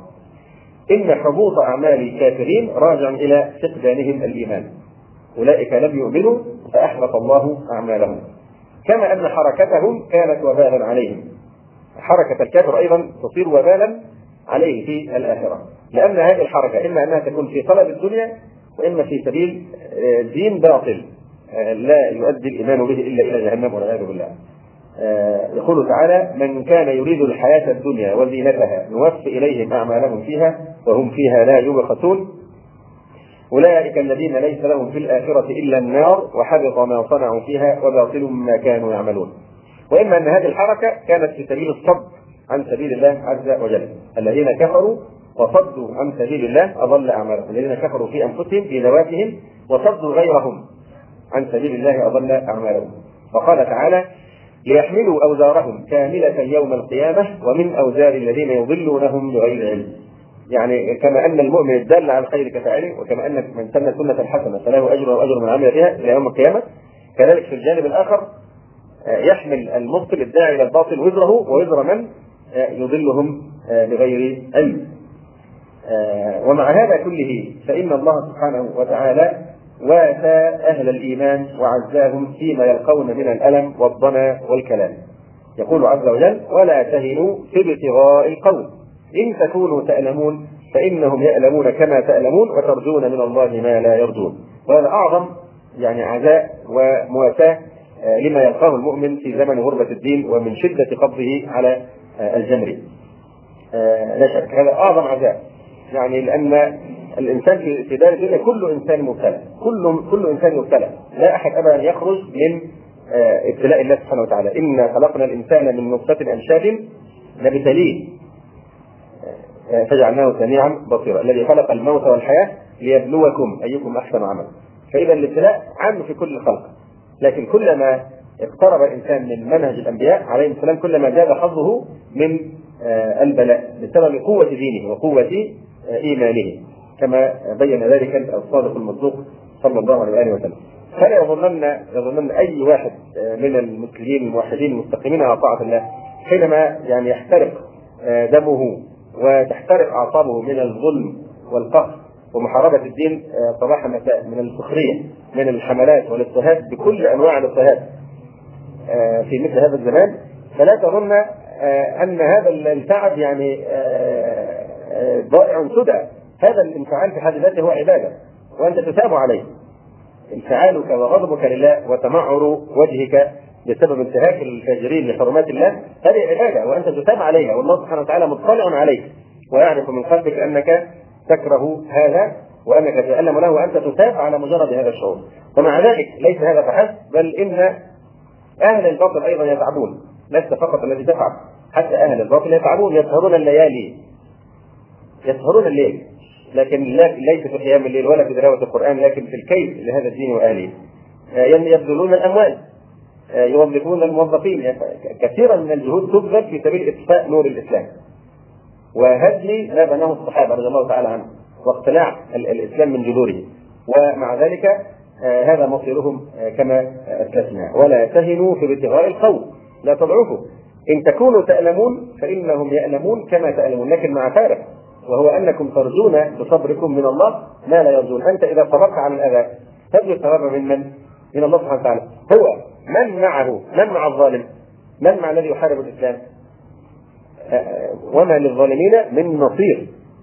إن حبوط أعمال الكافرين راجع إلى فقدانهم الإيمان. أولئك لم يؤمنوا فأحبط الله أعمالهم. كما أن حركتهم كانت وبالا عليهم، حركة الكافر أيضا تصير وبالا عليه في الآخرة، لأن هذه الحركة إما أنها تكون في طلب الدنيا وإما في سبيل دين باطل لا يؤدي الإيمان به إلا إلى جهنم والعياذ بالله. يقول تعالى: من كان يريد الحياة الدنيا وزينتها نوفي إليهم أعمالهم فيها وهم فيها لا يبخسون أولئك الذين ليس لهم في الآخرة إلا النار وحبط ما صنعوا فيها وباطل ما كانوا يعملون. وإما أن هذه الحركة كانت في سبيل الصد عن سبيل الله عز وجل. الذين كفروا وصدوا عن سبيل الله أضل أعمالهم. الذين كفروا في أنفسهم في ذواتهم وصدوا غيرهم عن سبيل الله أضل أعمالهم. وقال تعالى: ليحملوا أوزارهم كاملة يوم القيامة ومن أوزار الذين يضلونهم بغير علم. يعني كما أن المؤمن الدال على الخير كفاعله وكما أن من سن سنة حسنة فله أجر وأجر من عمل بها إلى يوم القيامة، كذلك في الجانب الآخر يحمل المبطل الداعي إلى الباطل وزره ووزر من يضلهم بغير علم. ومع هذا كله فإن الله سبحانه وتعالى واسى أهل الإيمان وعزاهم فيما يلقون من الألم والضنا والكلام. يقول عز وجل: ولا تهنوا في ابتغاء القوم إن تكونوا تألمون فإنهم يألمون كما تألمون وترجون من الله ما لا يرجون. وهذا أعظم يعني عزاء ومواساة لما يلقاه المؤمن في زمن غربة الدين ومن شدة قبضه على الجمر. لا شك هذا أعظم عزاء، يعني لأن الإنسان في دار الدنيا كل إنسان مبتلى، كل كل إنسان مبتلى، لا أحد أبدا يخرج من ابتلاء الله سبحانه وتعالى. إنا خلقنا الإنسان من نطفة أمشاج نبتليه فجعلناه سميعا بصيرا الذي خلق الموت والحياة ليبلوكم أيكم أحسن عملا. فإذا الابتلاء عام في كل الخلق، لكن كلما اقترب الإنسان من منهج الأنبياء عليهم السلام كلما زاد حظه من البلاء بسبب قوة دينه وقوة إيمانه، كما بين ذلك الصادق المصدوق صلى الله عليه وآله وسلم. فلا يظنن يظنن أي واحد من المسلمين الموحدين المستقيمين على طاعة الله حينما يعني يحترق دمه وتحترق أعصابه من الظلم والقهر ومحاربة الدين صباح مساء من السخرية من الحملات والاضطهاد بكل أنواع الاضطهاد في مثل هذا الزمان، فلا تظن أن هذا التعب يعني ضائع سدى. هذا الانفعال في حد ذاته هو عبادة وأنت تثاب عليه. انفعالك وغضبك لله وتمعر وجهك بسبب انتهاك الفاجرين لحرمات الله هذه عبادة وأنت تثاب عليها، والله سبحانه وتعالى مطلع عليك ويعرف من قلبك أنك تكره هذا وأنك تتألم له وأنت تثاب على مجرد هذا الشعور. ومع ذلك ليس هذا فحسب، بل إن أهل الباطل أيضا يتعبون، ليس فقط الذي تتعب، حتى أهل الباطل يتعبون، يسهرون الليالي يسهرون الليل، لكن ليس في قيام الليل ولا في تلاوة القرآن، لكن في الكيد لهذا الدين وأهله. يبذلون الأموال، يوظفون الموظفين، كثيرا من الجهود تبذل في سبيل إطفاء نور الإسلام وهدم ما بناه الصحابة رضي الله تعالى عنهم واقتلاع الإسلام من جذوره. ومع ذلك هذا مصيرهم كما أسلفنا. ولا تهنوا في ابتغاء القوم، لا تضعفوا، إن تكونوا تألمون فإنهم يألمون كما تألمون، لكن مع فارق، وهو أنكم ترجون بصبركم من الله ما لا يرجون. أنت إذا صبرت على الأذى ترجو الثواب من من؟ من الله سبحانه وتعالى. هو من معه؟ من مع الظالم؟ من مع الذي يحارب الإسلام؟ وما للظالمين من نصير.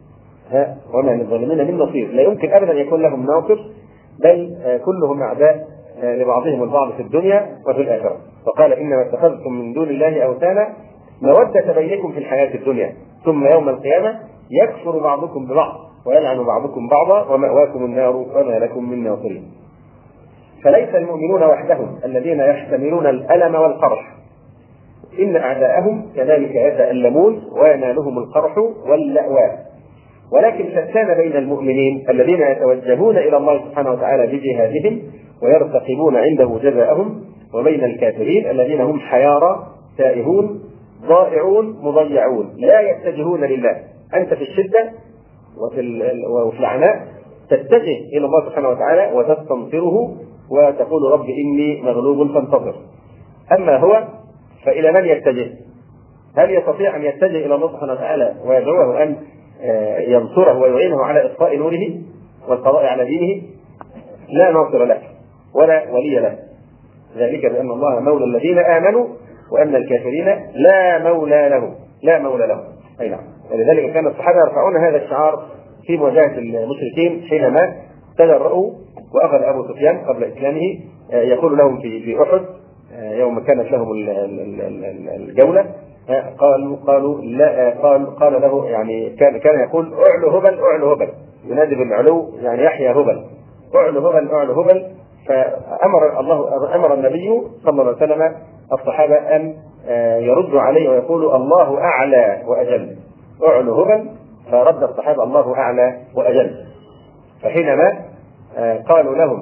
ها وما للظالمين من نصير، لا يمكن ابدا يكون لهم ناصر، بل كلهم اعداء لبعضهم البعض في الدنيا وفي الاخره. وقال انما اتخذتم من دون الله اوثانا موده بينكم في الحياه الدنيا ثم يوم القيامه يكفر بعضكم ببعض ويلعن بعضكم بعضا ومأواكم النار وما لكم من ناصرين. فليس المؤمنون وحدهم الذين يحتملون الالم والقرح، ان اعداءهم كذلك يتألمون وينالهم القرح واللأواء، ولكن شتان بين المؤمنين الذين يتوجهون الى الله سبحانه وتعالى بجهادهم ويرتقبون عنده جزاءهم، وبين الكافرين الذين هم حيارى تائهون ضائعون مضيعون لا يتجهون لله. انت في الشده وفي العناء تتجه الى الله سبحانه وتعالى وتستنصره وتقول رب اني مغلوب فانتصر. اما هو فالى من يتجه؟ هل يستطيع ان يتجه الى الله سبحانه وتعالى ويدعوه ان ينصره ويعينه على اطفاء نوره والقضاء على دينه؟ لا ناصر له ولا ولي له، ذلك بان الله مولى الذين امنوا وان الكافرين لا مولى لهم لا مولى لهم. اي نعم. ولذلك كان الصحابه يرفعون هذا الشعار في مواجهه المشركين حينما تجرؤوا واخذ ابو سفيان قبل اسلامه يقول لهم في في احد يوم كانت لهم الجوله، قالوا قالوا لا قال قال له يعني كان كان يقول اعلو هبل اعلو هبل، ينادي بالعلو يعني يحيى هبل، اعلو هبل اعلو هبل. فامر الله امر النبي صلى الله عليه وسلم الصحابه ان يردوا عليه ويقولوا الله اعلى واجل، اعلو هبل، فرد الصحابه الله اعلى واجل. فحينما قالوا لهم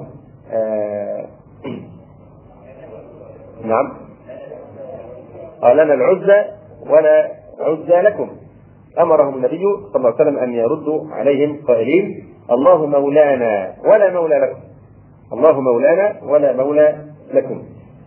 نعم قال لنا العزى ولا عزى لكم، امرهم النبي صلى الله عليه وسلم ان يردوا عليهم قائلين الله مولانا ولا مولى لكم، الله مولانا ولا مولى لكم.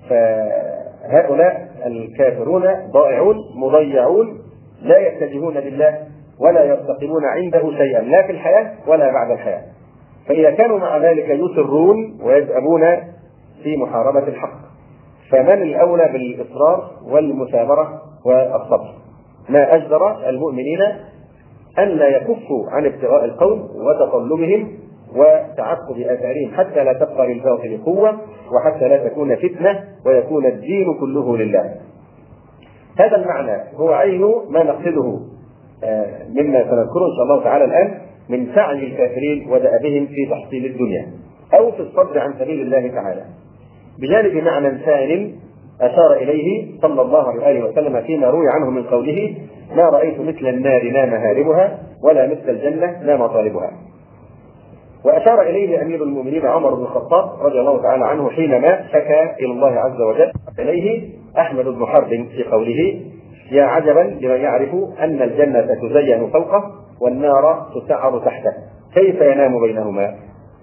فهؤلاء الكافرون ضائعون مضيعون لا يتجهون لله ولا يرتقبون عنده شيئا لا في الحياه ولا بعد الحياه. فاذا كانوا مع ذلك يسرون ويذهبون في محاربه الحق، فمن الاولى بالاصرار والمثابره والصبر؟ ما اجدر المؤمنين ان لا يكفوا عن ابتغاء القوم وتطلبهم وتعقب اثارهم حتى لا تبقى للباطل قوه وحتى لا تكون فتنه ويكون الدين كله لله. هذا المعنى هو عين ما نقصده مما سنذكره ان شاء الله تعالى الان من سعي الكافرين ودأبهم في تحصيل الدنيا او في الصد عن سبيل الله تعالى، بجانب معنى ثان أشار إليه صلى الله عليه وسلم فيما روي عنه من قوله ما رأيت مثل النار لا مهاربها ولا مثل الجنة لا مطالبها. وأشار إليه أمير المؤمنين عمر بن الخطاب رضي الله تعالى عنه حينما شكا إلى الله عز وجل إليه أحمد بن حرب في قوله يا عجبا لمن يعرف أن الجنة تزين فوقه والنار تسعر تحته كيف ينام بينهما.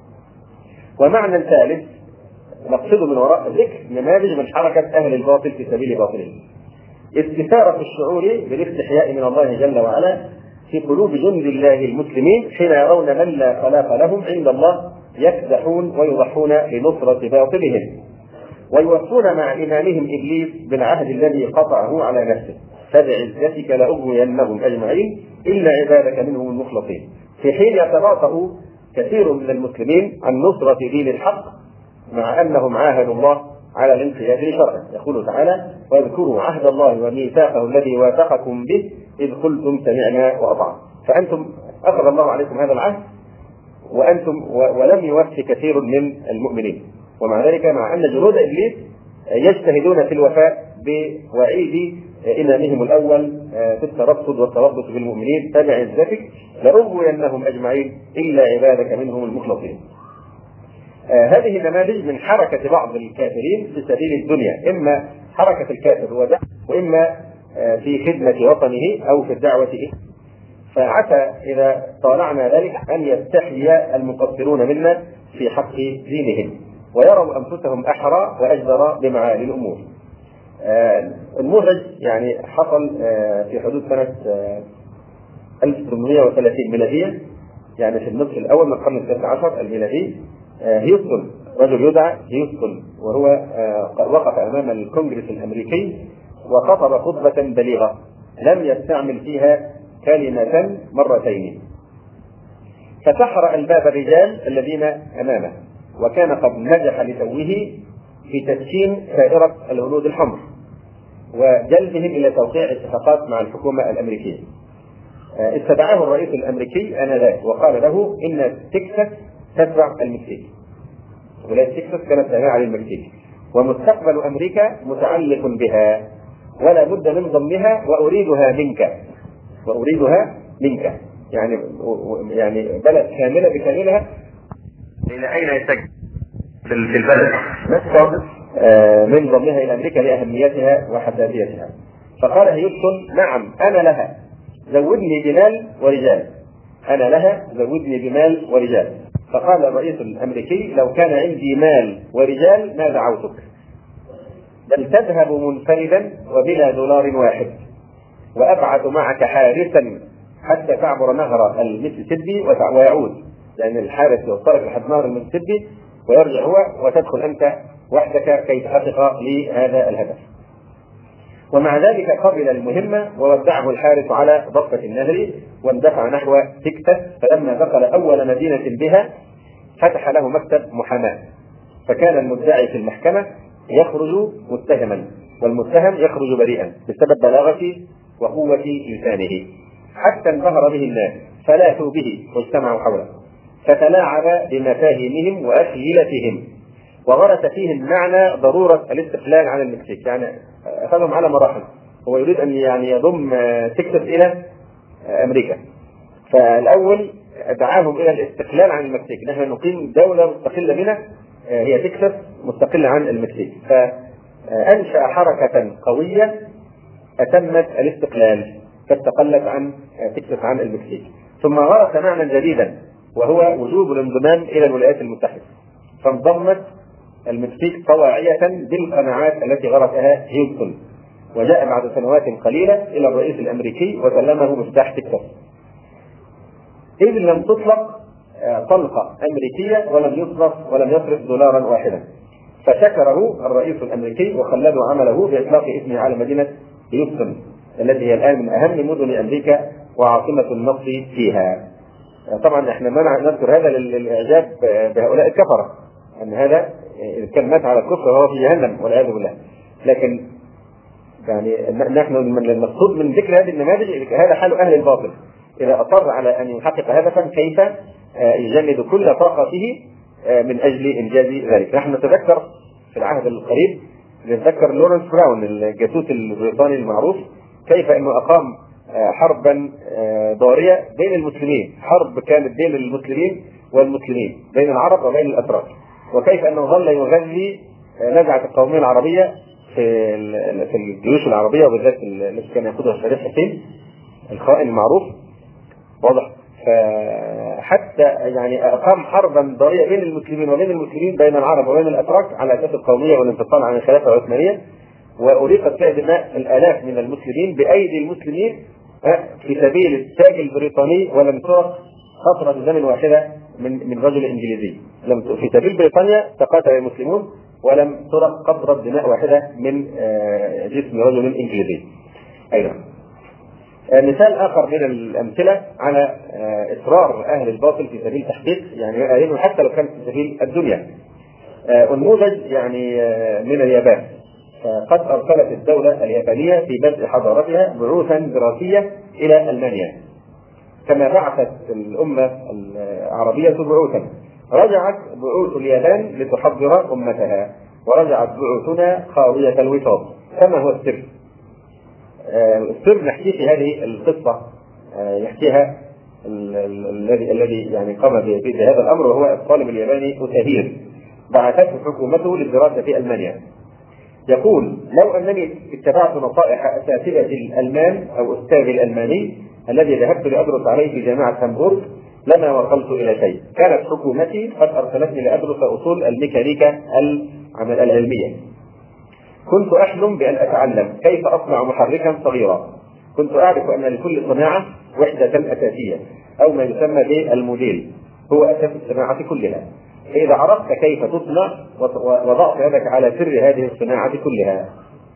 ومعنى ثالث نقصد من وراء ذكر نماذج من حركة أهل الباطل في سبيل باطلهم، استثارة الشعور بالاستحياء من الله جل وعلا في قلوب جند الله المسلمين حين يرون من لا خلاق لهم عند الله يكدحون ويضحون لنصرة باطلهم، ويوفون مع إمامهم إبليس بالعهد الذي قطعه على نفسه فبعزتك لأغوينهم أجمعين إلا عبادك منهم المخلصين، في حين يتباطأ كثير من المسلمين عن نصرة دين الحق مع أنهم عاهدوا الله على الانقياد لشرعه. يقول تعالى واذكروا عهد الله وميثاقه الذي واثقكم به إذ قلتم سمعنا وأطعنا. فأنتم أخذ الله عليكم هذا العهد وأنتم ولم يوفي كثير من المؤمنين، ومع ذلك مع أن جنود إبليس يجتهدون في الوفاء بوعيد إمامهم الأول في الترصد والتربص بالمؤمنين فبعزتك لأغوينهم أجمعين إلا عبادك منهم المخلصين. آه هذه النماذج من حركة بعض الكافرين في سبيل الدنيا، إما حركة الكافر هو دعوة وإما آه في خدمة وطنه أو في الدعوة إليه. فعسى إذا طالعنا ذلك أن يستحيي المقصرون منا في حق دينهم ويروا أنفسهم أحرى وأجدر بمعالي الأمور. آه المهرج يعني حصل آه في حدود سنة آه ألف وثمانمائة وثلاثين ميلادية، يعني في النصف الأول من القرن التاسع عشر الميلادي. هيوستن رجل يدعى هيوستن وهو وقف أمام الكونغرس الأمريكي وخطب خطبة بليغة لم يستعمل فيها كلمة مرتين، فسحر ألباب الرجال الذين أمامه، وكان قد نجح لتوه في تسكين سائرة الهنود الحمر وجلبهم إلى توقيع اتفاقات مع الحكومة الأمريكية. استدعاه الرئيس الأمريكي آنذاك وقال له إن تكساس تتبع المكسيك، ولاية تكساس كانت تابعة للمكسيك، ومستقبل أمريكا متعلق بها ولا بد من ضمها، وأريدها منك وأريدها منك يعني يعني بلد كاملة بكاملها. إلى أين يتجه في البلد؟ نقصد من ضمها إلى أمريكا لأهميتها وحساسيتها. فقال هيوستن نعم أنا لها، زودني بمال ورجال، أنا لها زودني بمال ورجال. فقال الرئيس الأمريكي لو كان عندي مال ورجال ما دعوتك، بل تذهب منفردا وبلا دولار واحد، وأبعث معك حارسا حتى تعبر نهر الميسيسيبي ويعود، لأن يعني الحارس يوصلك لحد نهر الميسيسيبي ويرجع هو، وتدخل أنت وحدك كي تحقق لهذا الهدف. ومع ذلك قبل المهمة وودعه الحارس على ضفة النهر واندفع نحو تكساس. فلما دخل أول مدينة بها فتح له مكتب محاماة، فكان المدعي في المحكمة يخرج متهما والمتهم يخرج بريئا بسبب بلاغة وقوة لسانه، حتى انبهر به الناس فلاثوا به واجتمعوا حوله، فتلاعب بمفاهيمهم وأخيلتهم وغرس فيهم معنى ضرورة الاستقلال عن المكسيك. يعني أخذهم على مراحل، هو يريد أن يعني يضم تكساس إلى أمريكا. فالأول دعاهم إلى الاستقلال عن المكسيك، نحن نقيم دولة مستقلة بنا هي تكساس مستقلة عن المكسيك. فأنشأ حركة قوية أتمت الاستقلال فاستقلت عن تكساس عن المكسيك. ثم غرس معنى جديدا وهو وجوب الانضمام إلى الولايات المتحدة، فانضمت المكسيك طواعية بالقناعات التي غرسها هيوستن، وجاء بعد سنوات قليلة إلى الرئيس الأمريكي وسلمه مفتاح تكساس، إذ لم تطلق طلقة أمريكية ولم يصرف ولم يصرف دولارا واحدا. فشكره الرئيس الأمريكي وخلدوا عمله بإطلاق اسمه على مدينة هيوستن التي هي الآن من أهم مدن أمريكا وعاصمة النصر فيها. طبعا احنا ما نذكر هذا للإعجاب بهؤلاء الكفرة، أن هذا كان مات على الكفر وهو في جهنم والعياذ بالله، لكن يعني نحن المقصود من ذكر هذه النماذج هذا حال أهل الباطل إذا أصر على أن يحقق هدفا كيف يجند كل طاقته من أجل إنجاز ذلك. نحن نتذكر في العهد القريب نتذكر لورنس براون الجاسوس البريطاني المعروف كيف أنه أقام حربا ضارية بين المسلمين، حرب كانت بين المسلمين والمسلمين، بين العرب وبين الأتراك، وكيف أنه ظل يغذي نزعة القومية العربية في في الجيوش العربية، وبالذات التي كان يقودها الشريف حسين الخائن المعروف واضح. فحتى يعني أقام حربا ضارية بين المسلمين وبين المسلمين، بين العرب وبين الأتراك، على أساس القومية والانفصال عن الخلافة العثمانية، وأريقت فيها دماء الآلاف من المسلمين بأيدي المسلمين في سبيل التاج البريطاني، ولم ترق قطرة دم واحدة من من رجل إنجليزي. لم في سبيل بريطانيا تقاتل المسلمون ولم ترق قطرة دماء واحدة من جسم رجل إنجليزي. أيضا مثال آخر من الأمثلة على إصرار أهل الباطل في سبيل تحقيق يعني حتى لو كانت في سبيل الدنيا، النموذج يعني من اليابان. فقد أرسلت الدولة اليابانية في بدء حضارتها بعوثا دراسية إلى ألمانيا، كما بعثت الأمة العربية بعوثا. رجعت بعوث اليابان لتحضر أمتها، ورجعت بعوثنا خاوية الوطاد. كما هو السر؟ السر نحكيه في هذه القصة يحكيها الذي الذي يعني قام بهذا الأمر، وهو الطالب الياباني أوتاهير، بعثته حكومته للدراسة في ألمانيا. يقول لو أنني اتبعت نصائح أساتذة الألمان أو أستاذي الألماني الذي ذهبت لأدرس عليه في جامعة هامبورغ لما وصلت إلى شيء. كانت حكومتي قد أرسلتني لأدرس أصول الميكانيكا العلمية. كنت أحلم بأن أتعلم كيف أصنع محركا صغيرا. كنت أعرف أن لكل صناعة وحدة أساسية أو ما يسمى بالموديل، هو أساس الصناعة كلها. فإذا عرفت كيف تصنع وضعت يدك على سر هذه الصناعة كلها.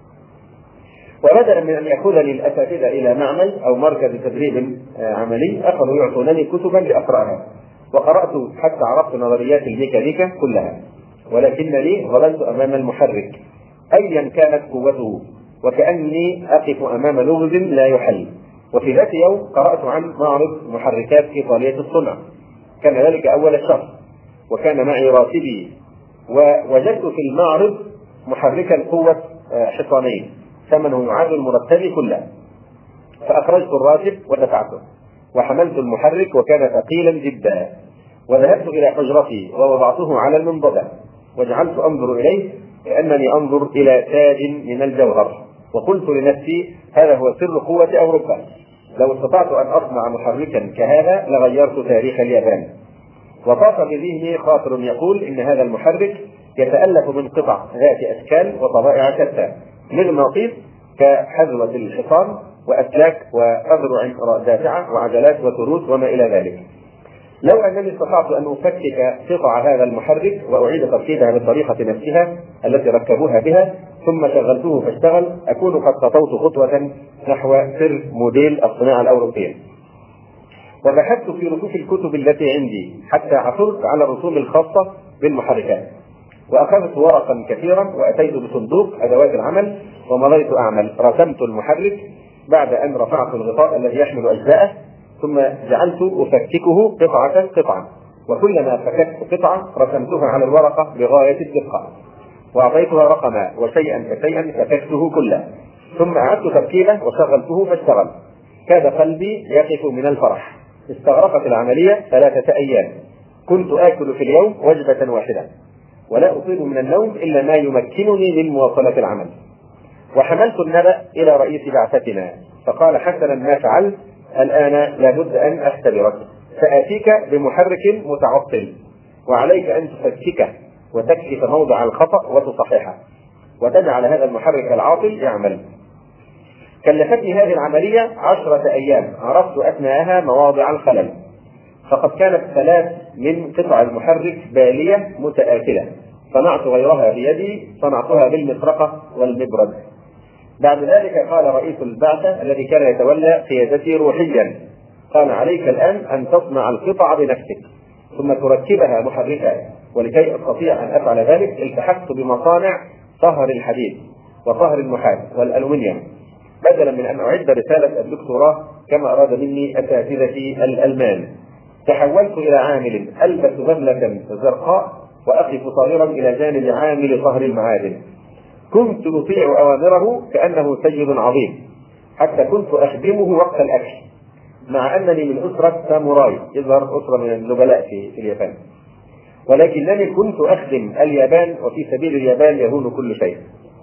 وبدلا من أن يأخذني الأساتذة إلى معمل أو مركز تدريب عملي، أخذوا يعطونني كتبا لأقرأها وقرأت حتى عرفت نظريات الميكانيكا كلها، ولكنني ظللت أمام المحرك أيا كانت قوته، وكأني أقف أمام لغز لا يحل. وفي ذات يوم قرأت عن معرض محركات إيطالية الصنع، كان ذلك أول الشهر، وكان معي راتبي، ووجدت في المعرض محركا قوة حصانين ثمنه يعادل مرتبي كله، فأخرجت الراتب ودفعته، وحملت المحرك وكان ثقيلا جدا، وذهبت إلى حجرتي ووضعته على المنضدة، وجعلت أنظر إليه كأنني أنظر إلى تاج من الجوهر، وقلت لنفسي هذا هو سر قوة أوروبا، لو استطعت أن أصنع محركا كهذا لغيرت تاريخ اليابان. وطاف بذهني خاطر يقول إن هذا المحرك يتألف من قطع ذات أشكال وطبائع شتى، مغناطيس كحذوة الحصان، وأسلاك وأذرع دافعة وعجلات وتروس وما إلى ذلك. لو أنني استطعت أن أفكك قطع هذا المحرك وأعيد تركيبها بالطريقة نفسها التي ركبوها بها ثم شغلته فاشتغل، أكون قد خطوت خطوة نحو سر موديل الصناعة الأوروبية. وبحثت في رفوف الكتب التي عندي حتى عثرت على الرسوم الخاصة بالمحركات، وأخذت ورقا كثيرا وأتيت بصندوق أدوات العمل ومضيت أعمل. رسمت المحرك بعد أن رفعت الغطاء الذي يحمل أجزاءه، ثم جعلت أفككه قطعة قطعة، وكلما فككت قطعة رسمتها على الورقة بغاية الدقة، وأعطيتها رقما، وشيئا فشيئا فككته كله، ثم أعدت تركيبه وشغلته فاشتغل. كاد قلبي يقف من الفرح. استغرقت العملية ثلاثة أيام، كنت آكل في اليوم وجبة واحدة، ولا أطيل من النوم إلا ما يمكنني من مواصلة العمل. وحملت النبأ إلى رئيس بعثتنا، فقال حسنا ما فعلت، الآن لابد أن أختبرك، سآتيك بمحرك متعطل، وعليك أن تفككه وتكشف موضع الخطأ وتصححه، وتجعل هذا المحرك العاطل يعمل. كلفتني هذه العملية عشرة أيام، عرفت أثناءها مواضع الخلل، فقد كانت ثلاث من قطع المحرك بالية متآكلة، صنعت غيرها بيدي، صنعتها بالمطرقة والمبرد. بعد ذلك قال رئيس البعثة الذي كان يتولى قيادتي روحيا، قال عليك الآن أن تصنع القطع بنفسك ثم تركبها محركة. ولكي أستطيع أن أفعل ذلك التحقت بمصانع صهر الحديد وصهر النحاس والألومنيوم، بدلا من أن أعد رسالة الدكتوراه كما أراد مني أساتذتي الألمان. تحولت إلى عامل ألبس بدلة زرقاء وأقف صغيرا إلى جانب عامل صهر المعادن، كنت أطيع أوامره كأنه سيد عظيم، حتى كنت أخدمه وقت الأكل، مع أنني من أسرة ساموراي، يظهر أسرة من النبلاء في اليابان، ولكنني كنت أخدم اليابان، وفي سبيل اليابان يهون كل شيء.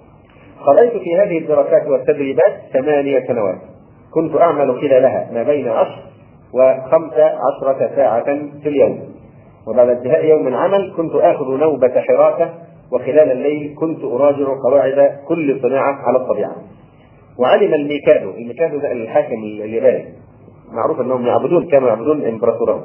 قضيت في هذه الدراسات والتدريبات ثمانية سنوات، كنت أعمل خلالها ما بين عشر وخمسة عشرة ساعة في اليوم، وبعد انتهاء يوم العمل كنت آخذ نوبة حراسة، وخلال الليل كنت أراجع قواعد كل صناعة على الطبيعة. وعلم الميكادو، الميكادو ده الحاكم الياباني، معروف أنهم يعبدون كما يعبدون إمبراطورهم،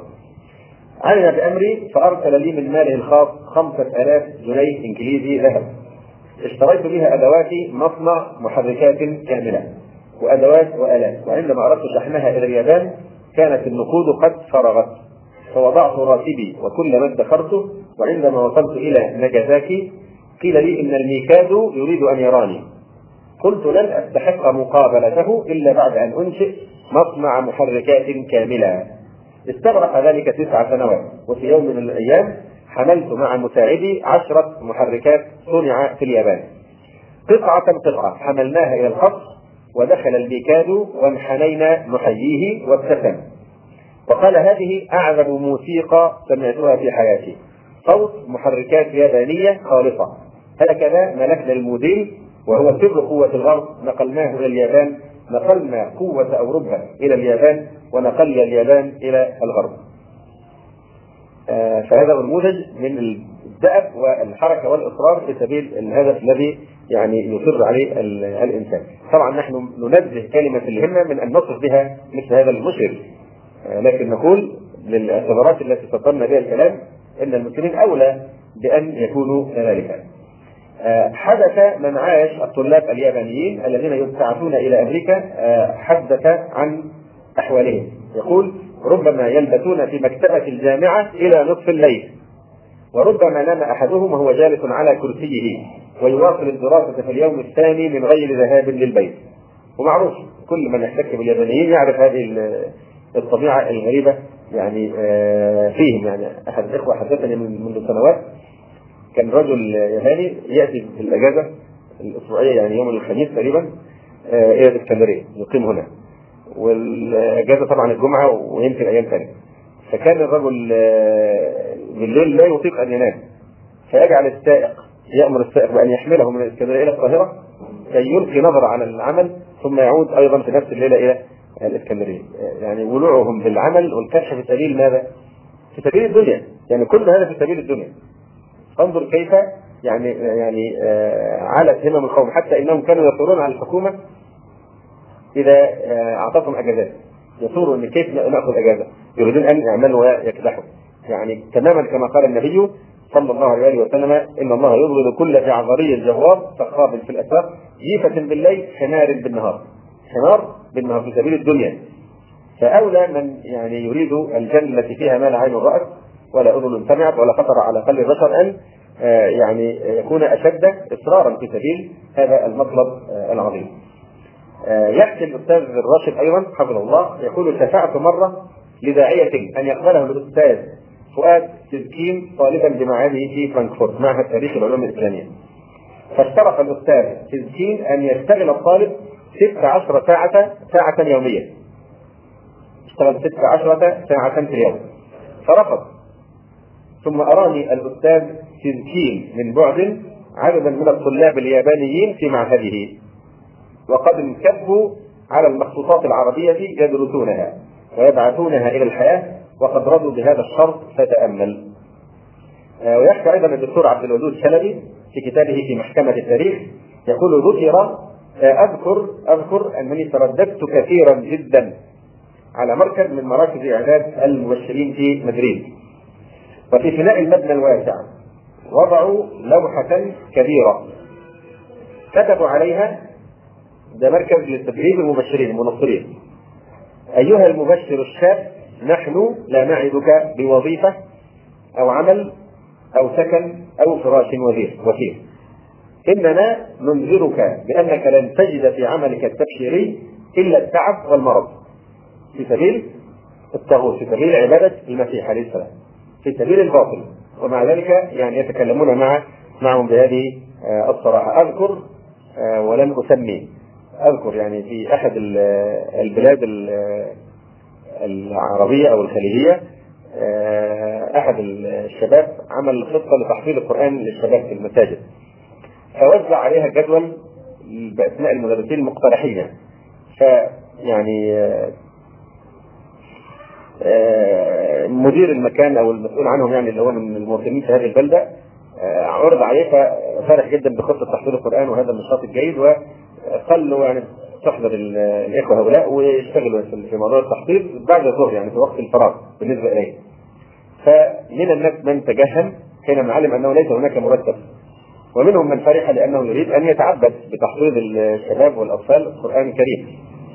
علم بأمري فأرسل لي من ماله الخاص خمسة آلاف جنيه إنجليزي ذهب، اشتريت بها أدواتي مصنع محركات كاملة وأدوات وآلات، وعندما أردت شحنها إلى اليابان كانت النقود قد فرغت، فوضعت راتبي وكل ما ادخرته، وعندما وصلت إلى ناجازاكي قيل لي إن الميكادو يريد أن يراني، قلت لن أستحق مقابلته إلا بعد أن أنشئ مصنع محركات كاملة. استغرق ذلك تسع سنوات، وفي يوم من الأيام حملت مع مساعدي عشرة محركات صنع في اليابان، قطعة قطعة حملناها إلى الخط، ودخل الميكادو وانحنينا نحييه وابتسم، وقال هذه أعذب موسيقى سمعتها في حياتي، صوت محركات يابانية خالصة. هكذا ملكنا الموديل، وهو سر قوة الغرب، نقلناه إلى اليابان، نقلنا قوة أوروبا إلى اليابان، ونقل اليابان إلى الغرب. آه فهذا نموذج من الدأب والحركة والإصرار في سبيل الهدف الذي يعني يصر عليه الإنسان. طبعا نحن ننزه كلمة الهمة من أن نصف بها مثل هذا المشرف، آه لكن نقول للاعتبارات التي فضلنا بها الكلام أن المسلمين أولى بأن يكونوا كذلك. آه حدث من عاش الطلاب اليابانيين الذين يبتعثون إلى أمريكا، آه حدث عن أحوالهم، يقول ربما يلبثون في مكتبة الجامعة إلى نصف الليل، وربما نام أحدهم وهو جالس على كرسيه ويواصل الدراسة في اليوم الثاني من غير ذهاب للبيت. ومعروف كل من يحتك باليابانيين يعرف هذه الطبيعة الغريبة يعني فيهم. يعني أحد الإخوة حدثني منذ سنوات، كان رجل ياباني يأتي في الأجازة الأسبوعية يعني يوم الخميس تقريبا إلى الإسكندرية يقيم هنا، والأجازة طبعا الجمعة ويمكن أيام ثانية. فكان الرجل بالليل لا يطيق أن ينام، فيجعل السائق يأمر السائق بأن يحمله من الإسكندرية إلى القاهرة كي يلقي نظرة على العمل ثم يعود أيضا في نفس الليلة إلى الإسكندرية. يعني ولوعهم بالعمل والكدح في سبيل ماذا؟ في سبيل الدنيا. يعني كل هذا في سبيل الدنيا. انظر كيف يعني يعني علت همم القوم، حتى انهم كانوا يثورون على الحكومه اذا اعطتهم اجازات، يثوروا ان كيف ناخذ اجازه، يريدون ان يعملوا ويكدحوا. يعني تماما كما قال النبي صلى الله عليه وسلم: ان الله يبغض كل جعفري جواب سخاب في الاسواق جيفة بالليل حمار بالنهار. حمار بالنهار في سبيل الدنيا. فاولى من يعني يريد الجنه التي فيها ما لا عين رأت ولا اذن سمعت ولا خطر على قلب البشر ان يعني يكون اشد اصرارا في سبيل هذا المطلب العظيم. يحكي الاستاذ الراشد ايضا حفظه الله يقول: شفعت مره لداعيه ان يقبله الاستاذ فؤاد سلكين طالبا بمعهده في فرانكفورت معهد تاريخ العلوم الاسلاميه. فاشترط الاستاذ سلكين ان يشتغل الطالب ست عشرة ساعه ساعه يوميا. اشتغل ست عشرة ساعه في اليوم فرفض. ثم أراني الأستاذ سلكين من بعد عددا من الطلاب اليابانيين في معهده وقد انكبوا على المخطوطات العربية يدرسونها ويبعثونها إلى الحياة وقد رضوا بهذا الشرط فتأمل. ويحكي أيضا الدكتور عبد الودود شلبي في كتابه في محكمة التاريخ يقول: ذكر أذكر أذكر أنني ترددت كثيرا جدا على مركز من مراكز إعداد المبشرين في مدريد، وفي فناء المبنى الواسع وضعوا لوحة كبيرة كتبوا عليها: ده مركز لتدريب المبشرين المنصرين، أيها المبشر الشاب، نحن لا نعدك بوظيفة أو عمل أو سكن أو فراش وثير، إننا ننذرك بأنك لن تجد في عملك التبشيري إلا التعب والمرض في سبيل الطاغوت، في سبيل عبادة المسيح عليه السلام، في سبيل الباطل. ومع ذلك يعني يتكلمون مع معهم بهذه الصراحة. أذكر ولن أسمي، أذكر يعني في أحد البلاد العربية أو الخليجية أحد الشباب عمل خطة لتحفيظ القرآن للشباب في المساجد، فوزع عليها جدول بأسماء المدرسين المقترحين. فيعني مدير المكان او المسؤول عنهم يعني اللي هو من المواطنين في هذه البلده عرض عليه ففرح جدا بخطه تحفيظ القران وهذا النشاط الجيد، وقال له يعني تحضر الاخوه هؤلاء ويشتغلوا في موضوع التحفيظ بعد الظهر يعني في وقت الفراغ بالنسبه اليه. فمن الناس من تجهم حينما علم انه ليس هناك مرتب، ومنهم من فرح لانه يريد ان يتعبد بتحفيظ الشباب والاطفال القران الكريم.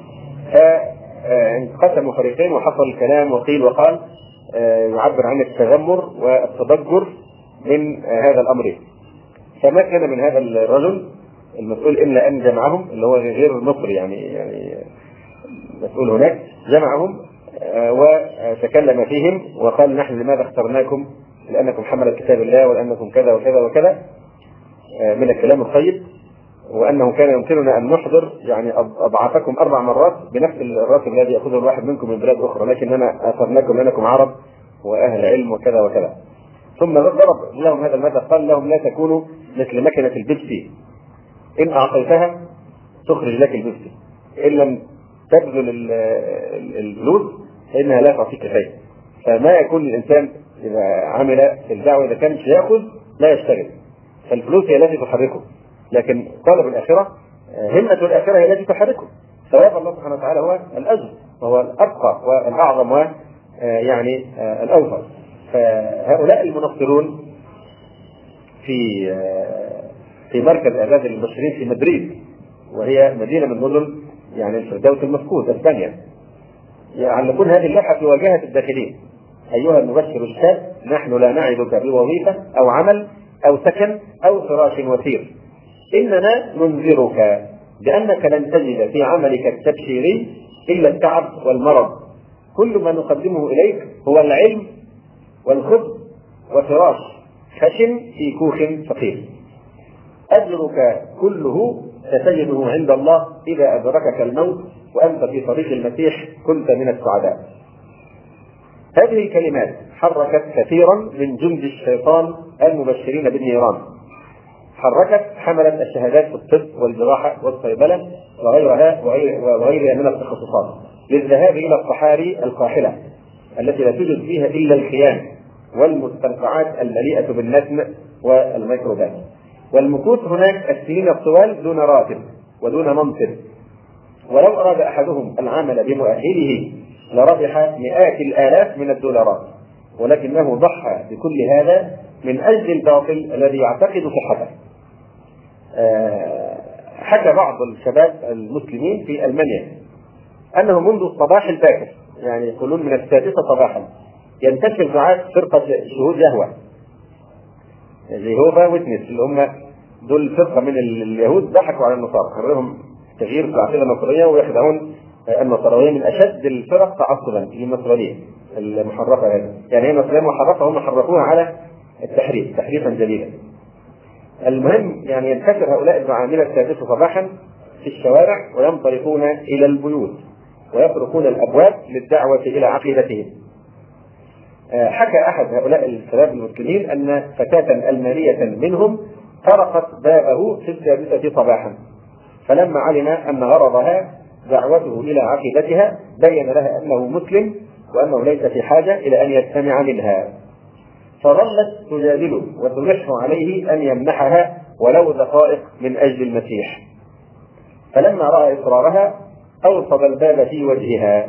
انقسموا فريقين وحصل الكلام وقيل وقال يعبر عن التذمر والتضجر من هذا الامر. فما كان من هذا الرجل المسؤول الا ان جمعهم، اللي هو غير مصري يعني يعني مسؤول هناك، جمعهم وتكلم فيهم وقال: نحن لماذا اخترناكم؟ لانكم حملة كتاب الله ولانكم كذا وكذا وكذا من الكلام الطيب، وانه كان يمكننا ان نحضر يعني اضعافكم اربع مرات بنفس الراتب الذي ياخذه الواحد منكم من بلاد اخرى، لكننا اثرناكم لانكم عرب واهل علم وكذا وكذا. ثم ضرب لهم هذا المثل، قال لهم: لا تكونوا مثل مكنه البيبسي، ان اعطيتها تخرج لك البيبسي، ان لم تبذل الفلوس فانها لا تعطيك شيء. فما يكون الانسان اذا عمل في الدعوه اذا كان ياخذ لا يشتغل، فالفلوس هي التي تحركه، لكن طالب الآخرة همة الآخرة هي التي تحركه. ثواب الله سبحانه وتعالى هو الأجر وهو الأبقى والأعظم ويعني الأوفر. فهؤلاء المنصرون في في مركز إعداد المبشرين في مدريد، وهي مدينة من مدن يعني الفردوس المفقود اسبانيا، يعلقون هذه اللوحة في واجهة الداخلين: أيها المبشر الشاب، نحن لا نعدك بوظيفة أو عمل أو سكن أو فراش وثير، إننا ننذرك بأنك لن تجد في عملك التبشيري إلا التعب والمرض، كل ما نقدمه إليك هو العلم والخبز وفراش خشن في كوخ فقير. أجرك كله ستجده عند الله إذا أدركك الموت وأنت في طريق المسيح كنت من السعداء. هذه الكلمات حركت كثيرا من جند الشيطان المبشرين بالنيران، حركت حملة الشهادات في الطب والجراحة والصيدلة وغيرها وغيرها من التخصصات للذهاب إلى الصحاري القاحلة التي لا توجد فيها إلا الخيام والمستنقعات المليئة بالنتن والميكروبات، والمكوث هناك السنين الطوال دون راتب ودون منصب. ولو أراد أحدهم العمل بمؤهله لربح مئات الآلاف من الدولارات، ولكنه ضحى بكل هذا من أجل الباطل الذي يعتقد صحته. أه حكى بعض الشباب المسلمين في ألمانيا أنه منذ الصباح الباكر، يعني يقولون من السادسة صباحا، ينتشر دعاة فرقة شهود يهوه يهوفا ويتنس، اللي هم دول فرقة من اليهود ضحكوا على النصارى، عملهم تغيير في العقيدة النصرانية ويخدعون النصرانية من أشد الفرق تعصبا للنصرانية المحرفة هذه، يعني هي نصرانية محرفة هم حرفوها على التحريف تحريفا جديدا. المهم يعني ينتشر هؤلاء الدعاة من السادسة صباحا في الشوارع وينطلقون إلى البيوت ويطرقون الأبواب للدعوة إلى عقيدتهم. حكى أحد هؤلاء الشباب المسلمين أن فتاة ألمانية منهم طرقت بابه في السادسة صباحا، فلما علم أن غرضها دعوته إلى عقيدتها بين لها أنه مسلم وأنه ليس في حاجة إلى أن يستمع منها، فظلت تجادله وتلح عليه أن يمنحها ولو دقائق من أجل المسيح، فلما رأى إصرارها أوصد الباب في وجهها،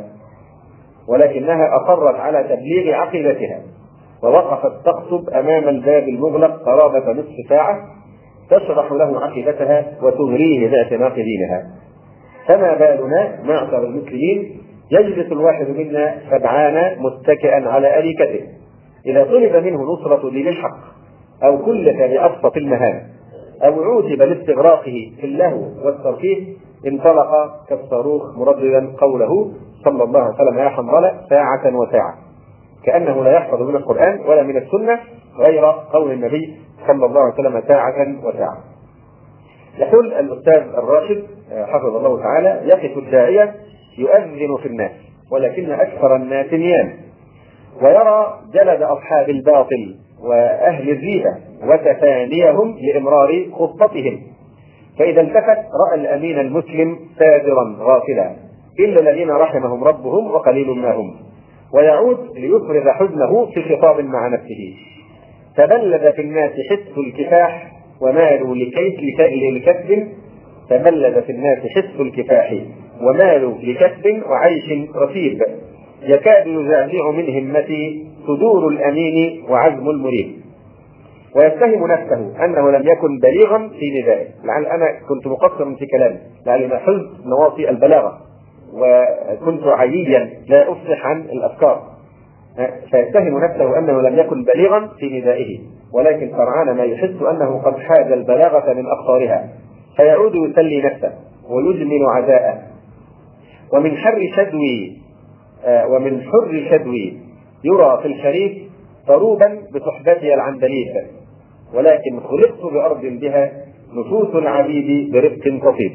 ولكنها أصرت على تبليغ عقيدتها ووقفت تخطب أمام الباب المغلق قرابة نصف ساعة تشرح له عقيدتها وتغريه باعتناق دينها. فما بالنا معشر المسلمين يجلس الواحد منا سبعان متكئا على أريكته إذا طلب منه نصرة دين الحق أو كلف بأبسط المهام أو عوتب لاستغراقه في اللهو والترفيه انطلق كالصاروخ مرددا قوله صلى الله عليه وسلم: يا حنظلة ساعة وساعة، كأنه لا يحفظ من القرآن ولا من السنة غير قول النبي صلى الله عليه وسلم: ساعة وساعة. يقول الأستاذ الراشد حفظه الله تعالى: يقف الداعية يؤذن في الناس ولكن أكثر الناس نيام، ويرى جلد أصحاب الباطل وأهل الريبة وتفانيهم لإمرار خطتهم، فإذا التفت رأى الأمين المسلم سادرا غافلا إلا الذين رحمهم ربهم وقليل ما هم، ويعود ليفرغ حزنه في خطاب مع نفسه: تبلد في الناس حس الكفاح ومالوا لكسب تبلد في الناس حس الكفاح ومالوا لكسب وعيش رفيب، يكاد يزعزع من همتي صدور الأمين وعزم المريب. ويتهم نفسه أنه لم يكن بليغا في ندائه، لعل أنا كنت مقصرا في كلامي، لعل حفظ نواصي البلاغة وكنت عييا لا أفصح عن الأفكار، فيتهم نفسه أنه لم يكن بليغا في ندائه، ولكن سرعان ما يحس أنه قد حاز البلاغة من أقطارها، فيعود يسلي نفسه ويجمل عزاءه. ومن حر شدوي ومن حر شدوي يرى في الخريف طروبا بصحبتي العندليب، ولكن خلقت بأرض بها نفوس العبيد برفق طفيف.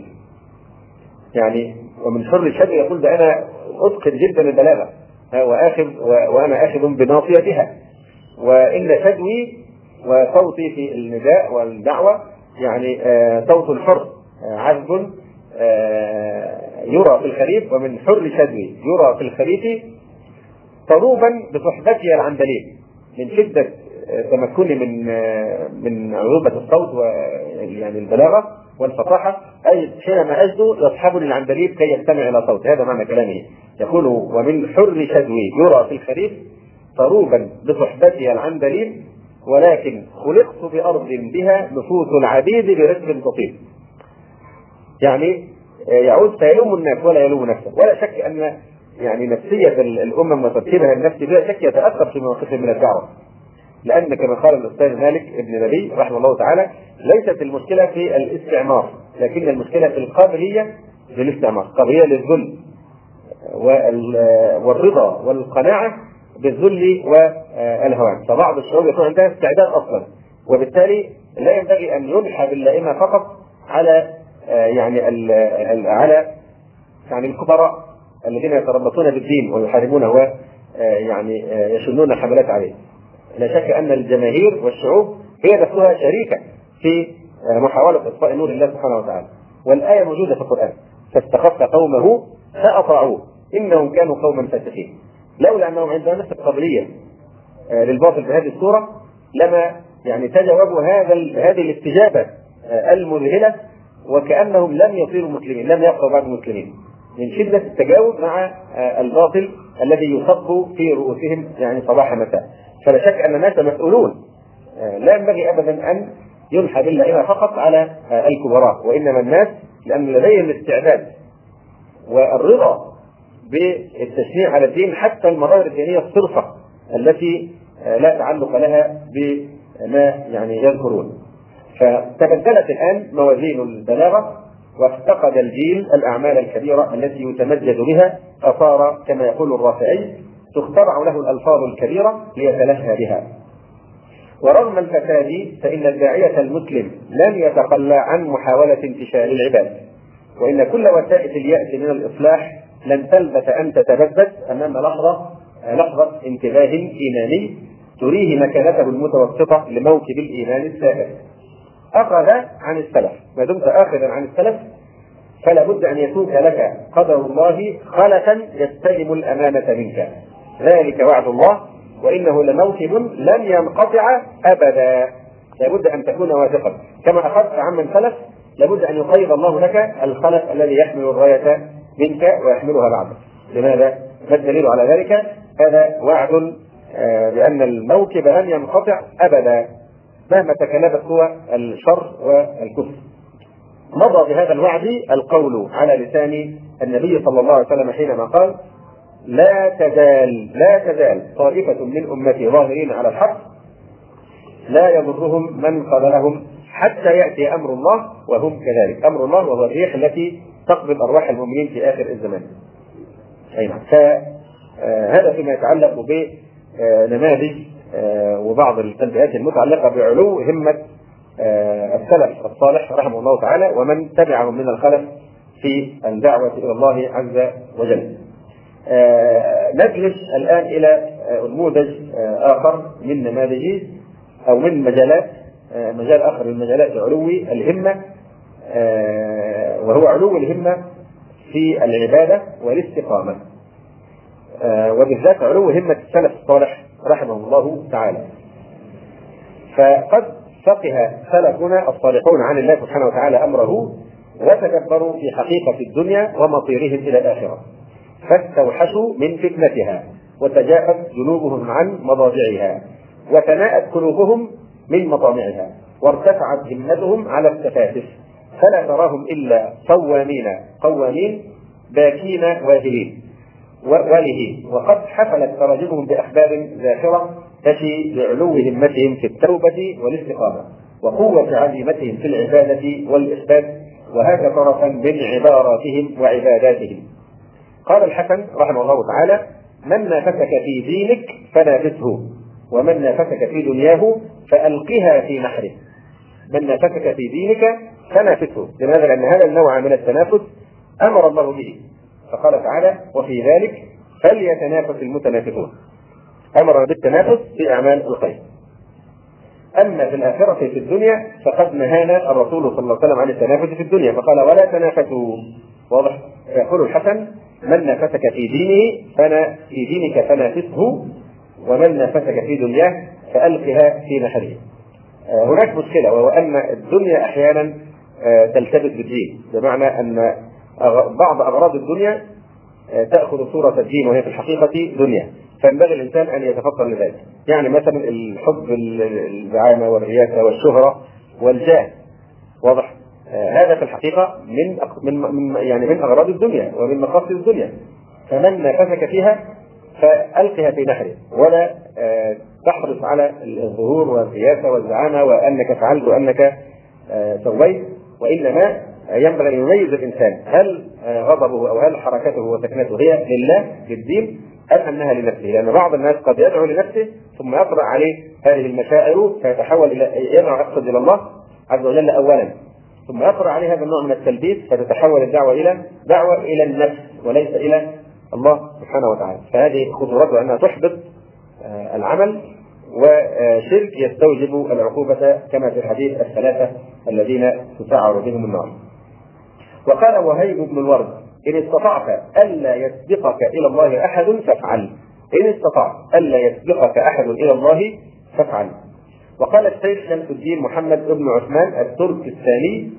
يعني ومن حر شدوي يقول ده أنا أتقن جدا البلاغة وآخذ وأنا آخذ بناصيتها، وإن شدوي وصوتي في النداء والدعوة يعني صوت الحر عذب يرى في الخريف. ومن حر شدوي يرى في الخريف طروبا بصحبتي العندليب، من شدة تمكني من من عذوبة الصوت ويعني البلاغة والفصاحة، أي حينما أجدو يصحبني العندليب كي يستمع إلى صوتي. هذا معنى كلامه. يقول: ومن حر شدوي يرى في الخريف طروبا بصحبتي العندليب، ولكن خلقت بأرض بها نفوس العبيد برزق طفيف. يعني يعود فيلوم الناس ولا يلوم نفسه. ولا شك أن يعني نفسية الأمم وترتيبها النفسي بلا شك يتأثر في مواقفهم من الدعوة، لأن كما قال الأستاذ مالك ابن نبي رحمه الله تعالى ليست المشكلة في الاستعمار، لكن المشكلة في القابلية للاستعمار، قابلية للذل والرضا والقناعة بالذل والهوان. فبعض الشعوب يكون عندها استعداد أصلا، وبالتالي لا ينبغي أن ينحى باللائمة فقط على يعني على يعني الكبراء الذين يتربصون بالدين ويحاربونه ويعني يشنون الحملات عليه. لا شك أن الجماهير والشعوب هي نفسها شريكة في محاولة إطفاء نور الله سبحانه وتعالى، والآية موجودة في القرآن: فاستخف قومه فأطاعوه إنهم كانوا قوما فاسقين. لولا أنهم عندهم نفس القابلية للباطل بهذه الصورة لما يعني تجاوبوا هذا هذه الاستجابة المذهلة وكأنهم لم يصيروا مسلمين، لم يبقوا بعد مسلمين من شدة التجاوب مع الباطل الذي يصب في رؤوسهم يعني صباح مساء. فلا شك أن الناس مسؤولون، لا ينبغي أبدا أن ينحى باللائمة فقط على الكبراء، وإنما الناس لأن لديهم الاستعداد والرضا بالتشنيع على الدين حتى المظاهر الدينية الصرفة التي لا تعلق لها بما يعني يذكرون. فتبدلت الآن موازين البلاغة، وافتقد الجيل الأعمال الكبيرة التي يتمجد بها، فصار كما يقول الرافعي تخترع له الألفاظ الكبيرة ليتلهى بها. ورغم الفساد فإن الداعية المسلم لن يتخلى عن محاولة انتشار العباد، وإن كل وسائل اليأس من الإصلاح لن تلبث أن تتبدد أمام لحظة لحظة انتباه إيماني تريه مكانته المتوسطة لموكب الإيمان السائر. أخذ عن السلف، ما دمت آخذا عن السلف فلا بد أن يكون لك قدر الله خلفا يستلم الأمانة منك، ذلك وعد الله وإنه لموكب لن ينقطع أبدا. لابد أن تكون واثقا كما أخذت عمن سلف، لابد أن يقيض الله لك الخلف الذي يحمل الراية منك ويحملها بعدك. لماذا؟ ما الدليل على ذلك؟ هذا وعد بأن الموكب لن ينقطع أبدا مهما تكلفت هو الشر والكفر. مضى بهذا الوعد القول على لسان النبي صلى الله عليه وسلم حينما قال: لا تزال لا تزال طائفة من أمتي ظاهرين على الحق لا يضرهم من قبلهم حتى يأتي أمر الله وهم كذلك. أمر الله وهو الريح التي تقبض أرواح المؤمنين في آخر الزمان. أي نعم. فهذا فيما يتعلق بنماذج وبعض التنبيهات المتعلقة بعلو همة السلف الصالح رحمه الله تعالى ومن تبعهم من الخلف في الدعوة إلى الله عز وجل. نجلس الآن إلى نموذج آخر من نماذج أو من مجالات مجال آخر من مجالات علو الهمة، وهو علو الهمة في العبادة والاستقامة، وبالذات علو همة السلف الصالح رحمه الله تعالى. فقد فقه سلفنا الصالحون عن الله سبحانه وتعالى أمره وتدبروا في حقيقة الدنيا ومصيرهم إلى الآخرة، فاستوحشوا من فتنتها وتجافت جنوبهم عن مضاجعها وتناءت قلوبهم من مطامعها وارتفعت همتهم على التفاتف، فلا تراهم إلا صوامين قوامين باكين واهلين والهين، وقد حفلت تراجمهم بأخبار زاخرة تشي بعلو همتهم في التوبة والاستقامة وقوة عزيمتهم في العبادة والإثبات، وهذا طرفا من عباراتهم وعباداتهم. قال الحسن رحمه الله تعالى: من نافسك في دينك فنافسه، ومن نافسك في دنياه فألقها في نحره. من نافسك في دينك فنافسه. لماذا؟ لأن هذا النوع من التنافس أمر الله به، فقال تعالى: وفي ذلك فليتنافس المتنافسون. أمر بالتنافس في أعمال الخير. أما في الآخرة في الدنيا فقد نهانا الرسول صلى الله عليه وسلم عن التنافس في الدنيا فقال: ولا تنافسوا. واضح؟ فيقول الحسن: من نافسك في دينه فنا في دينك فنافسه، ومن نافسك في دنياه فألقها في نحره. هناك مشكلة، وهو أن الدنيا أحيانا تلتبس بالدين، بمعنى أن بعض أغراض الدنيا تأخذ صورة الدين وهي في الحقيقة دنيا، فينبغي الإنسان أن يتفطن لذلك. يعني مثلا الحب الزعامة والرياسة والشهرة والجاه، واضح؟ هذا في الحقيقة من من يعني من أغراض الدنيا ومن مقاصد الدنيا، فمن نافسك فيها فألقها في نحره، ولا تحرص على الظهور والرياسة والزعامة وأنك فعلت وأنك سويت، وإنما ينبغي أن يميز الإنسان هل غضبه أو هل حركته وسكنته هي لله للدين أم أنها لنفسه، لأن بعض الناس قد يدعو لنفسه ثم يطرأ عليه هذه المشاعر فيتحول إلى يدعو يقصد إلى الله عز وجل أولا، ثم يطرأ عليه هذا النوع من التلبيس فتتحول الدعوة إلى دعوة إلى النفس وليس إلى الله سبحانه وتعالى. فهذه خطورتها أنها تحبط العمل، وشرك يستوجب العقوبة كما في الحديث الثلاثة الذين تسعر بهم النار. وقال وهيب بن الورد إن استطعت ألا يسبقك إلى الله أحد فافعل، إن استطعت ألا يسبقك أحد إلى الله فافعل. وقال الشيخ شمس الدين محمد بن عثمان الترك الثاني،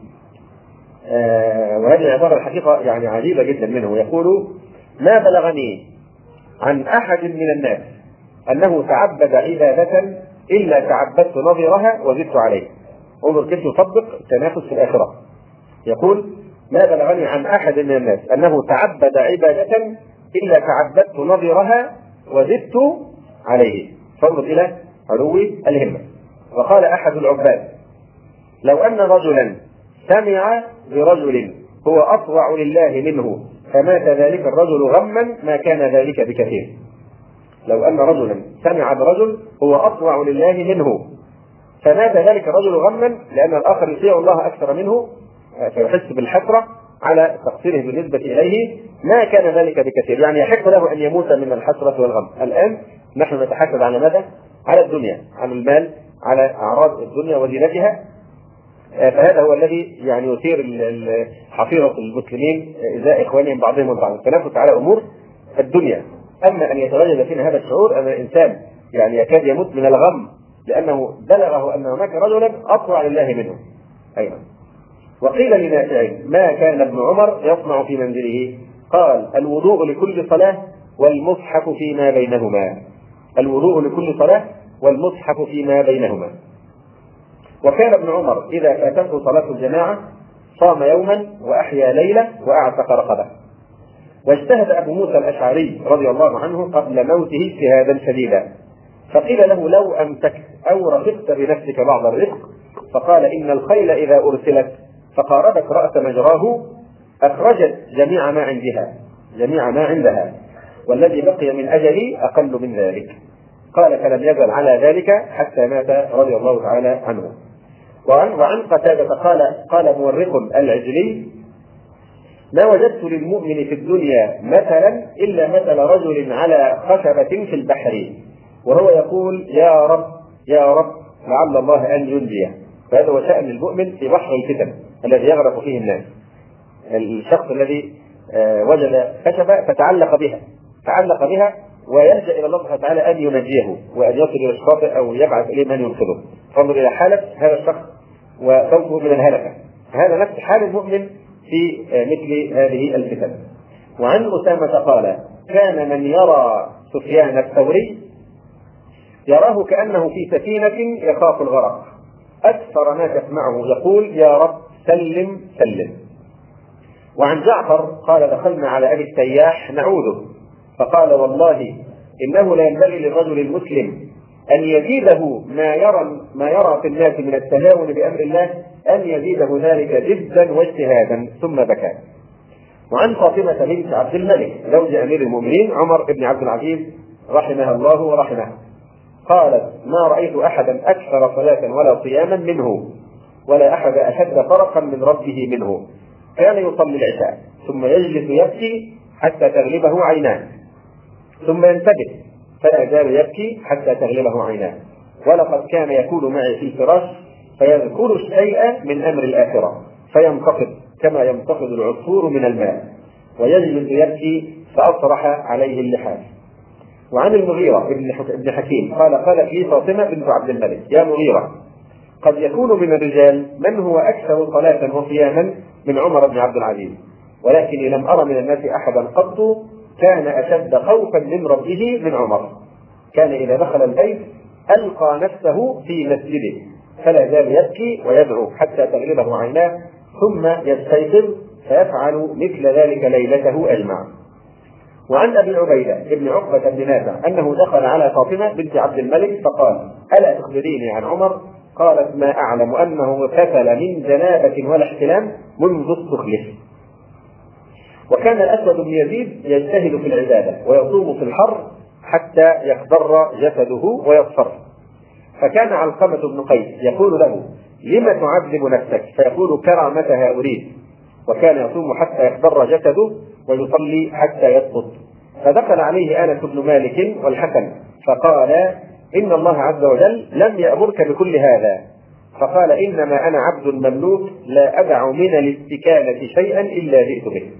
آه وهذه العبارة الحقيقة يعني عجيبة جدا منه، يقول ما بلغني عن أحد من الناس أنه تعبد عبادة إلا تعبدت نظيرها وزدت عليه. انظر كيف يطبق التنافس في الآخرة. يقول ما بلغني عن أحد من الناس أنه تعبد عبادة إلا تعبدت نظيرها وزدت عليه. فانظر إلى علو الهمة. وقال أحد العباد لو أن رجلا سمع برجل هو أطوع لله منه فمات ذلك الرجل غما ما كان ذلك بكثير. لو أن رجلا سمع برجل هو أطوع لله منه فمات ذلك الرجل غما لأن الآخر يطيع الله أكثر منه فيحس بالحسرة على تقصيره بالنسبة إليه ما كان ذلك بكثير، يعني يحق له أن يموت من الحسرة والغم. الآن نحن نتحسب على ماذا؟ على الدنيا، على المال، على أعراض الدنيا وزينتها. فهذا هو الذي يعني يثير حفيظة المسلمين إزاء إخوانهم بعضهم البعض، التنافس على أمور الدنيا. أما أن يتواجد فينا هذا الشعور أن الإنسان يعني يكاد يموت من الغم لأنه بلغه أن هناك رجلا أطوع لله منه. أيضا وقيل لنافع ما كان ابن عمر يصنع في منزله؟ قال الوضوء لكل صلاة والمصحف فيما بينهما. الوضوء لكل صلاة والمصحف فيما بينهما. وكان ابن عمر إذا فاتته صلاة الجماعة صام يوما وأحيا ليلة وأعتق رقبة. واجتهد أبو موسى الأشعري رضي الله عنه قبل موته اجتهادا شديدا، فقيل له لو أمسكت أو رفقت بنفسك بعض الرفق، فقال إن الخيل إذا أرسلت فقاربت رأس مجراه أخرجت جميع ما عندها جميع ما عندها والذي بقي من أجلي أقل من ذلك. قال فلم يزل على ذلك حتى مات رضي الله تعالى عنه. وعن, وعن قتادة قال قال مورق العجلي ما وجدت للمؤمن في الدنيا مثلا إلا مثل رجل على خشبة في البحر وهو يقول يا رب يا رب لعل الله أن ينجيه. فهذا هو شأن المؤمن في بحر الفتن الذي يغرق فيه الناس. الشخص الذي وجد خشبة فتعلق بها تعلق بها ويلجأ إلى الله سبحانه وتعالى أن ينجيه وأن يصل إلى الشاطئ أو يبعث إليه من ينقذه. فانظر إلى حالة هذا الشخص وخوفه من الهلكة. هذا نفس حال المؤمن في مثل هذه الفتن. وعن أسامة قال كان من يرى سفيان الثوري يراه كأنه في سفينة يخاف الغرق، أكثر ما تسمعه يقول يا رب سلم سلم. وعن جعفر قال دخلنا على أبي التياح نعوذه فقال والله إنه لا ينبغي للرجل المسلم أن يزيده ما يرى ما يرى في الناس من التهاون بأمر الله أن يزيده ذلك جدا واجتهادا ثم بكى. وعن فاطمة بنت عبد الملك زوج أمير المؤمنين عمر بن عبد العزيز رحمها الله ورحمه قالت ما رأيت أحدا أكثر صلاة ولا صياما منه ولا أحد أشد فرقا من ربه منه. كان يصلي العشاء ثم يجلس يبكي حتى تغلبه عيناه ثم ينتبه فلا يزال يبكي حتى تغلبه عيناه. ولقد كان يكون معي في الفراش فيذكر الشيء من أمر الآخرة فينتقد كما ينتقد العصفور من الماء ويجلس يبكي فأصرح عليه اللحاف. وعن المغيرة ابن حكيم قال قالت لي فاطمة بنت عبد الملك يا مغيرة قد يكون من الرجال من هو أكثر صلاة وصياما من عمر بن عبد العزيز ولكني لم أرى من الناس أحدا قط كان أشد خوفا من ربه من عمر. كان إذا دخل البيت ألقى نفسه في مسجده فلا زال يبكي ويدعو حتى تغلبه عيناه ثم يستيقظ فيفعل مثل ذلك ليلته أجمع. وعن أبي عبيدة ابن عقبة بن نافع أنه دخل على فاطمة بنت عبد الملك فقال: ألا تخبريني عن عمر؟ قالت: ما أعلم أنه اغتسل من جنابة ولا احتلام منذ استخلف. وكان الأسود بن يزيد يجتهد في العبادة ويصوم في الحر حتى يخضر جسده ويصفر، فكان علقمة بن قيس يقول له: لم تعذب نفسك؟ فيقول: كرامتها أريد. وكان يصوم حتى يخضر جسده ويصلي حتى يسقط. فدخل عليه أنس بن مالك والحسن فقال: إن الله عز وجل لم يأمرك بكل هذا. فقال: إنما أنا عبد مملوك لا أدع من الاستكانة شيئا إلا جئت به.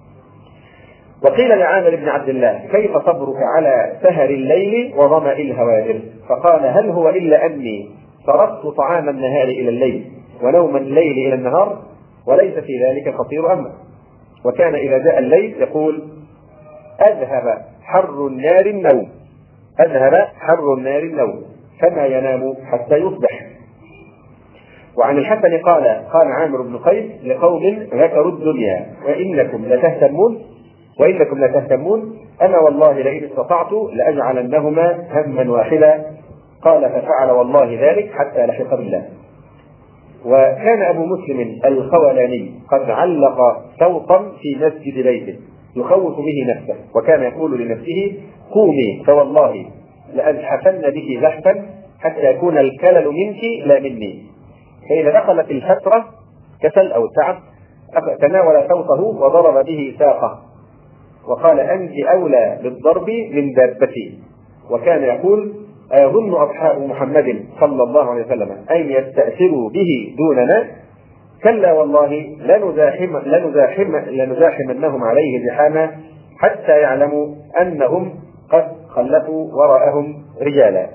وقيل لعامر بن عبد الله: كيف صبرك على سهر الليل وظمأ الهواجر؟ فقال: هل هو إلا أني صرفت طعام النهار إلى الليل ونوم الليل إلى النهار، وليس في ذلك خطير أمر. وكان إذا جاء الليل يقول: أذهب حر النار النوم، أذهب حر النار النوم، فما ينام حتى يصبح. وعن الحسن قال: قال عامر بن قيس لقوم ذكروا الدنيا: وإنكم لتهتمون وإنكم لتهتمون أنا والله لئن استطعت لأجعلنهما هما واحدا. قال: ففعل والله ذلك حتى لحق بالله. وكان أبو مسلم الخولاني قد علق صوتا في مسجد بيته يخوف به نفسه، وكان يقول لنفسه: قومي فوالله لأزحفن بك زحفا حتى يكون الكلل منك لا مني. فإذا دخلت الفترة كسل أو تعب تناول صوته وضرب به ساقه وقال: أنت أولى بالضرب من دابتي. وكان يقول: أيظن أصحاب محمد صلى الله عليه وسلم أن يستأثروا به دوننا؟ كلا والله لنزاحم لنزاحم لنزاحمنهم عليه زحاما حتى يعلموا أنهم قد خلفوا وراءهم رجالا.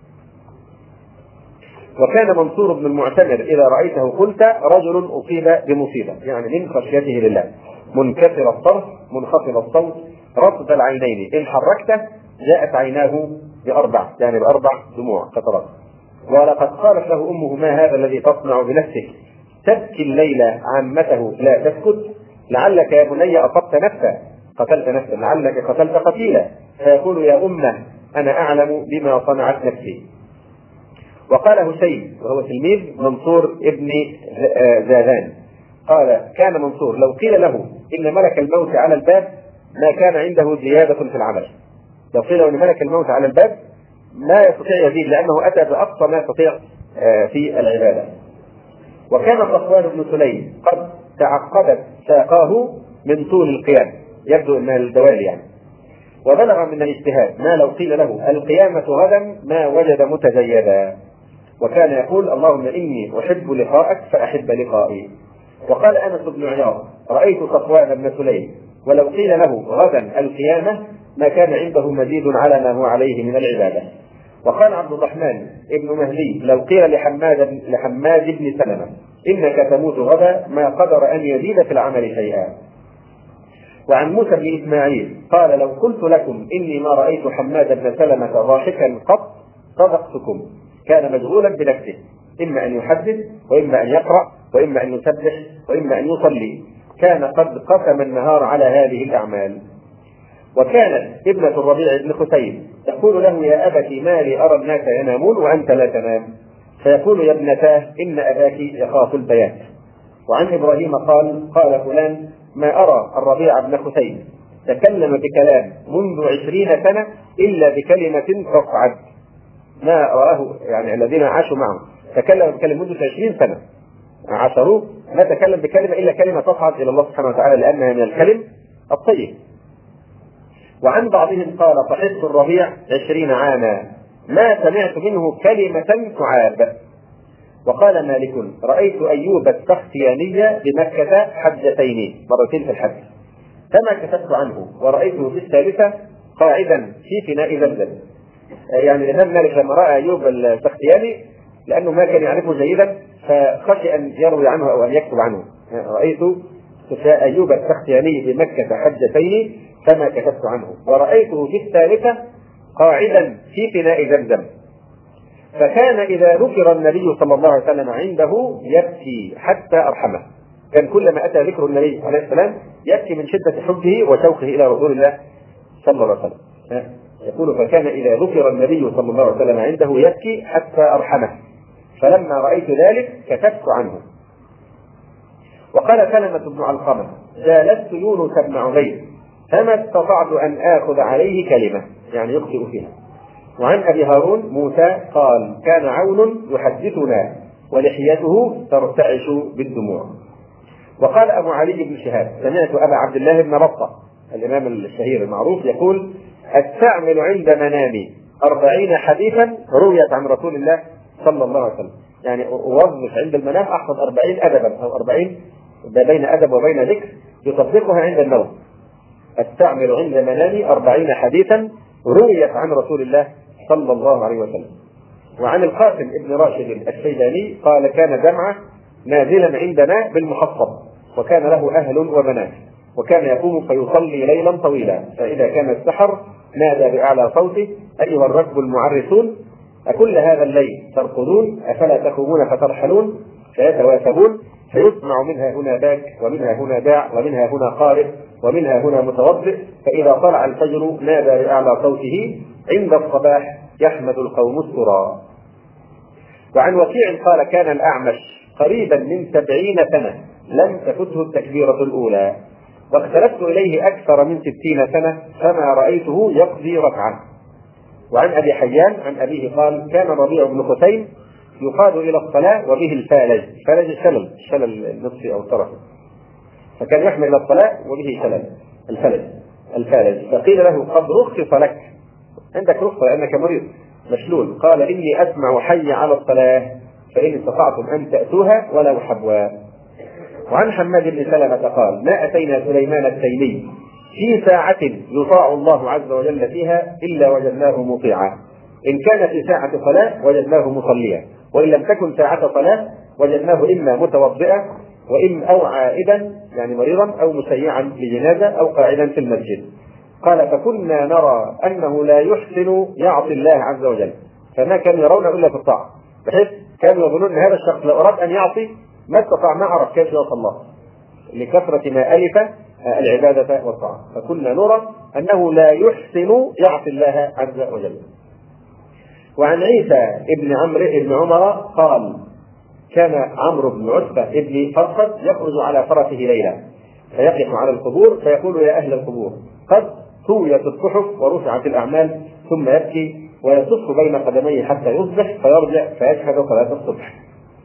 وكان منصور بن المعتمر إذا رأيته قلت: رجل أصيب بمصيبة، يعني من خشيته لله، منكسر الطرف منخفض الصوت رطب العينين، إن حركته جاءت عيناه بأربع، يعني بأربع دموع قطرات. ولقد قالت له أمه: ما هذا الذي تصنع بنفسك؟ تبكي الليل عمته لا تسكت، لعلك يا بني أصبت نفسا قتلت نفسا، لعلك قتلت قتيلا. فيقول: يا أمه أنا أعلم بما صنعت نفسي. وقال هشيم وهو تلميذ منصور ابن زاذان قال: كان منصور لو قيل له إن ملك الموت على الباب ما كان عنده زيادة في العمل. لو قيل إن ملك الموت على الباب ما يستطيع يزيد، لأنه أتى بأقصى ما يستطيع في العبادة. وكان صفوان بن سليم قد تعقدت ساقاه من طول القيام، يبدو أنها الدوال يعني، وبلغ من الاجتهاد ما لو قيل له القيامة غدا ما وجد متزيدا. وكان يقول: اللهم إني أحب لقاءك فأحب لقائي. وقال أنس بن عياض: رأيت صفوان بن سليم ولو قيل له غدا القيامة ما كان عنده مزيد على ما هو عليه من العبادة. وقال عبد الرحمن ابن مهدي: لو قيل لحماد لحماد بن سلمة إنك تموت غدا ما قدر أن يزيد في العمل شيئا. وعن موسى بن إسماعيل قال: لو قلت لكم إني ما رأيت حماد بن سلمة ضاحكا قط صدقتكم. كان مشغولا بنفسه، إما أن يحدث وإما أن يقرأ وإما أن يسبح وإما أن يصلي، كان قد قسم النهار على هذه الأعمال. وكانت ابنة الربيع بن خثيم تقول له: يا أبت ما لي أرى الناس ينامون وأنت لا تنام؟ فيقول: يا ابنتاه إن أباك يخاف البيات. وعن إبراهيم قال: قال فلان: ما أرى الربيع بن خثيم تكلم بكلام منذ عشرين سنة إلا بكلمة تصعد. ما رآه يعني الذين عاشوا معه تكلم بكلمة منذ عشرين سنة عاشروه، ما تكلم بكلمة إلا كلمة تصعد إلى الله سبحانه وتعالى لأنها من الكلم الطيب. وعن بعضهم قال: صحبت الربيع عشرين عاما ما سمعت منه كلمة تعاب. وقال مالك: رأيت أيوب السختياني بمكة حجتين، مرتين في الحج، فما كتبت عنه، ورأيته في الثالثة قاعدا في فناء زمزم. يعني الإمام مالك لما رأى أيوب السختياني لأنه ما كان يعرفه جيدا فخشي أن يروي عنه أو أن يكتب عنه. رأيت أيوب السختياني بمكة حجتين فما كتبت عنه، ورأيته في الثالثة قاعدا في فناء زمزم. فكان إذا ذكر النبي صلى الله عليه وسلم عنده يبكي حتى أرحمه. كان كلما أتى ذكر النبي عليه السلام يبكي من شدة حبه وشوقه إلى رسول الله صلى الله عليه وسلم. يقول فكان إذا ذكر النبي صلى الله عليه وسلم عنده يبكي حتى أرحمه، فلما رأيت ذلك كتبت عنه. وقال سلمة بن علقمة جالست يونس بن عبيد فما استطعت أن آخذ عليه كلمة، يعني يخطئ فيها. وعن أبي هارون موسى قال كان عون يحدثنا ولحيته ترتعش بالدموع. وقال أبو علي بن شهاب سمعت أبا عبد الله بن ربطة الإمام الشهير المعروف يقول أستعمل عند منامي أربعين حديثا رويت عن رسول الله صلى الله عليه وسلم، يعني أوظف عند المنام أحفظ أربعين أدبا أو أربعين بين أدب وبين ذكر يطبقها عند النوم. أستعمل عند منامي أربعين حديثا رويت عن رسول الله صلى الله عليه وسلم. وعن القاسم ابن راشد الشيباني قال كان جمعة نازلا عندنا بالمحصب، وكان له أهل وبنات، وكان يقوم فيصلي ليلا طويلا، فإذا كان السحر نادى بأعلى صوته أيها الركب المعرسون أكل هذا الليل ترقدون أفلا تقومون فترحلون، فيتواثبون فيسمع منها هنا باك ومنها هنا داع ومنها هنا قارئ ومنها هنا متوضئ، فإذا طلع الفجر نادى بأعلى صوته عند الصباح يحمد القوم السرى. وعن وكيع قال كان الأعمش قريبا من سبعين سنة لم تفته التكبيرة الأولى، واختلفت إليه أكثر من ستين سنة فما رأيته يقضي ركعة. وعن أبي حيان عن أبيه قال كان ربيع بن خثيم يقاد إلى الصلاة وبه الفالج، فالج الشلل الشلل النصفي أو الطرفي، فكان يحمل إلى الصلاة وبه شلل الفلج الفالج، فقيل له قد رخص لك، عندك رخصة لأنك مريض مشلول، قال إني أسمع حي على الصلاة فإن استطعتم أن تأتوها ولو حبوا. وعن حماد بن سلمة قال ما أتينا سليمان التيمي في ساعة يطاع الله عز وجل فيها إلا وجدناه مطيعا، إن كان في ساعة صلاة وجدناه مصليا، وإن لم تكن ساعة صلاة وجدناه إما متوضئا وإن أو عائدا يعني مريضا أو مسيعا لجنازة أو قاعدا في المسجد. قال فكنا نرى أنه لا يحسن يعصي الله عز وجل، فما كانوا يرون إلا في الطاعة، بحيث كانوا يظنون أن هذا الشخص لو أراد أن يعصي ما استطاع ما عرف كيف يعصي الله لكثرة ما ألف العبادة والطاعة، فكنا نرى أنه لا يحسن يعصي الله عز وجل. وعن عيسى ابن عمرو ابن عمر قال كان عمرو بن عتبة ابن فرقد يخرج على فرسه ليلا فيقف على القبور فيقول يا أهل القبور قد طويت الصحف ورفعت الأعمال، ثم يبكي ويصف بين قدميه حتى يصبح فيرجع فيشهد صلاة الصبح.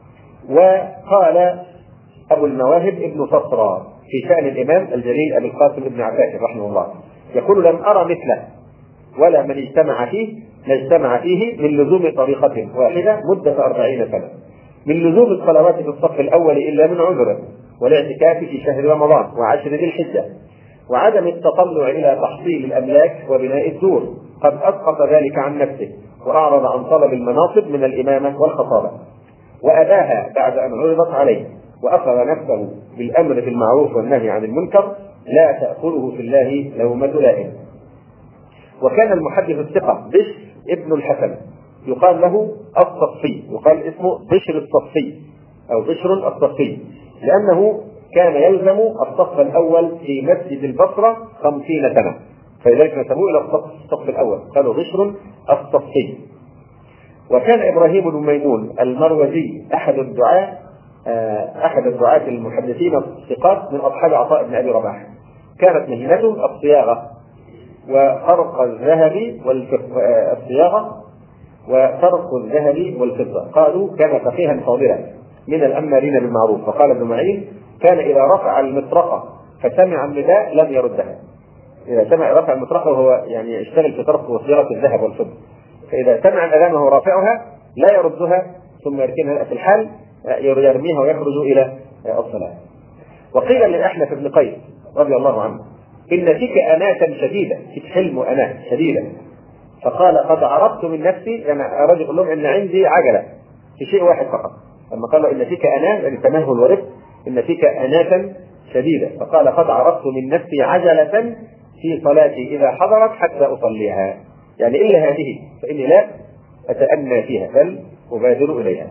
وقال أبو المواهب ابن صفرا في شأن الإمام الجليل أبي القاسم ابن عباس رحمه الله يقول لم أرى مثله ولا من اجتمع فيه ما اجتمع فيه من لزوم طريقة واحدة مدة أربعين سنة، من لزوم الصلوات في الصف الأول إلا من عذر، والاعتكاف في شهر رمضان وعشر ذي الحجة، وعدم التطلع إلى تحصيل الأملاك وبناء الدور، قد أسقط ذلك عن نفسه وأعرض عن طلب المناصب من الإمامة والخطابة وأباها بعد أن عرضت عليه، وأخذ نفسه بالأمر بالمعروف والنهي عن المنكر لا تأخذه في الله لومة لائم. وكان المحدث الثقة بشر ابن الحسن يقال له الصفي، يقال اسمه بشر الصفي أو بشر الصفي، لأنه كان يلزم الصف الأول في مسجد البصرة خمسين سنة، فلذلك نسبوه إلى الصف الأول قالوا بشر الصفي. وكان إبراهيم بن ميمون المروزي أحد الدعاة أحد الدعاة المحدثين الثقات من أصحاب عطاء بن أبي رباح، كانت مهنته الصياغة وفرق الذهب والفضة الصياغة وفرق الذهب والفضة، قالوا كان فقيها فاضلا من الأمارين بالمعروف. وقال ابن معين كان إذا رفع المطرقة فسمع النداء لم يردها، إذا سمع رفع المطرقة وهو يعني يشتغل في طرق وصياغة الذهب والفضة، فإذا سمع الأذان وهو رافعها لا يردها ثم يركنها في الحال يرميها ويخرج إلى الصلاة. وقيل لأحنف بن قيس رضي الله عنه إن فيك أناة شديدة، فيك حلم وأناة شديدة، فقال قد عرفت من نفسي، يعني أراد يقول لهم إن عندي عجلة في شيء واحد فقط، لما قال إن فيك أناة يعني تمهل ورفق، إن فيك أناة شديدة، فقال قد عرفت من نفسي عجلة في صلاتي إذا حضرت حتى أصليها، يعني إلا هذه فإني لا أتأنى فيها بل أبادر إليها.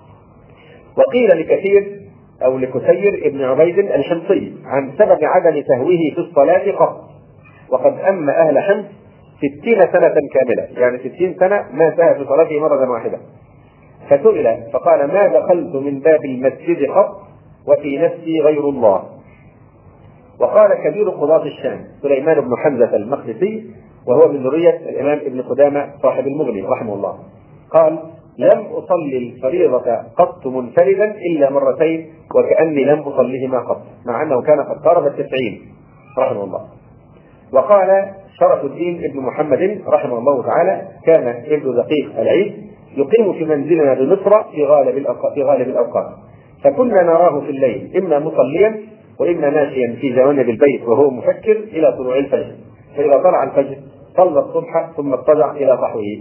وقيل لكثير أو لكثير ابن عبيد الحمصي عن سبب عدم تهويه في الصلاة قط وقد أم أهل حمص ستين سنة كاملة، يعني ستين سنة ما انتهى في صلاته مرة واحدة. فسئل فقال: ما دخلت من باب المسجد قط وفي نفسي غير الله. وقال كبير قضاة الشام سليمان بن حمزة المقدسي، وهو من ذرية الإمام ابن قدامة صاحب المغني رحمه الله، قال: لم أصلي الفريضة قط منفردا إلا مرتين وكأني لم أصليهما قط، مع أنه كان قد قارب التسعين رحمه الله. وقال شرف الدين ابن محمد رحمه الله تعالى: كان ابن دقيق العيد يقيم في منزلنا بمصر في غالب الأوقات, في غالب الأوقات فكنا نراه في الليل إما مصليا وإما ماشيا في جوانب البيت وهو مفكر إلى طلوع الفجر، فإذا طلع الفجر صلى الصبح ثم اضطجع إلى صحوه.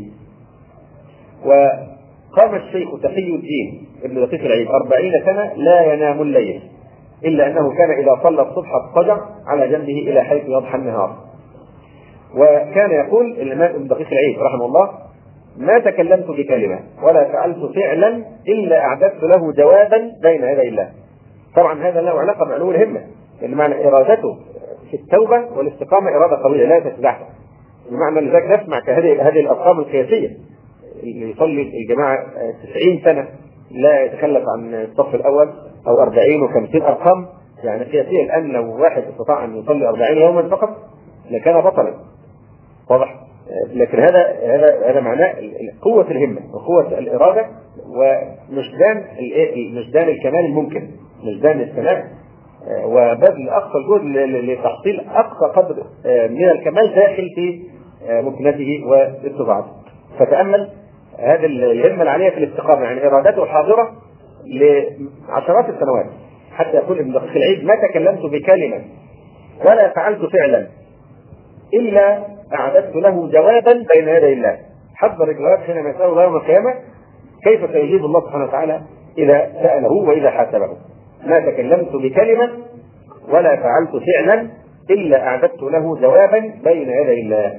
وقام الشيخ تقي الدين ابن دقيق العيد أربعين سنة لا ينام الليل، إلا أنه كان إذا صلى الصبح اضطجع على جنبه إلى حيث يضحى النهار. وكان يقول الإمام ابن دقيق العيد رحمه الله: ما تكلمت بكلمة ولا فعلت فعلا إلا أعددت له جوابا بين يدي الله. طبعا هذا له علاقة بعلو الهمة، لأن معنى إرادته في التوبة والاستقامة إرادة قوية لا تتزعزع. بمعنى لذلك نسمع كهذه هذه الأرقام القياسية، اللي يصلي الجماعة تسعين سنة لا يتخلف عن الصف الأول أو أربعين وخمسين أرقام يعني قياسية. الآن لو واحد استطاع أن يصلي أربعين يوما فقط لكان بطلا، واضح؟ لكن هذا هذا هذا معناه قوة الهمة وقوة الإرادة ومجدان مجدان الكمال الممكن، مجدان السلام، وبذل أقصى الجهد لتحصيل أقصى قدر من الكمال داخل في ممكنته واستطاعته. فتأمل هذه الهمة العالية في الاستقامة، يعني إرادته حاضرة لعشرات السنوات، حتى يقول ابن دقيق العيد: ما تكلمت بكلمة ولا فعلت فعلا إلا أعددت له جوابا بين يدي الله. حضر الجواب حينما يسأله الله يوم القيامة كيف سيجيب الله سبحانه وتعالى إذا سأله وإذا حاسبه. ما تكلمت بكلمة ولا فعلت فعلا إلا أعددت له جوابا بين يدي الله.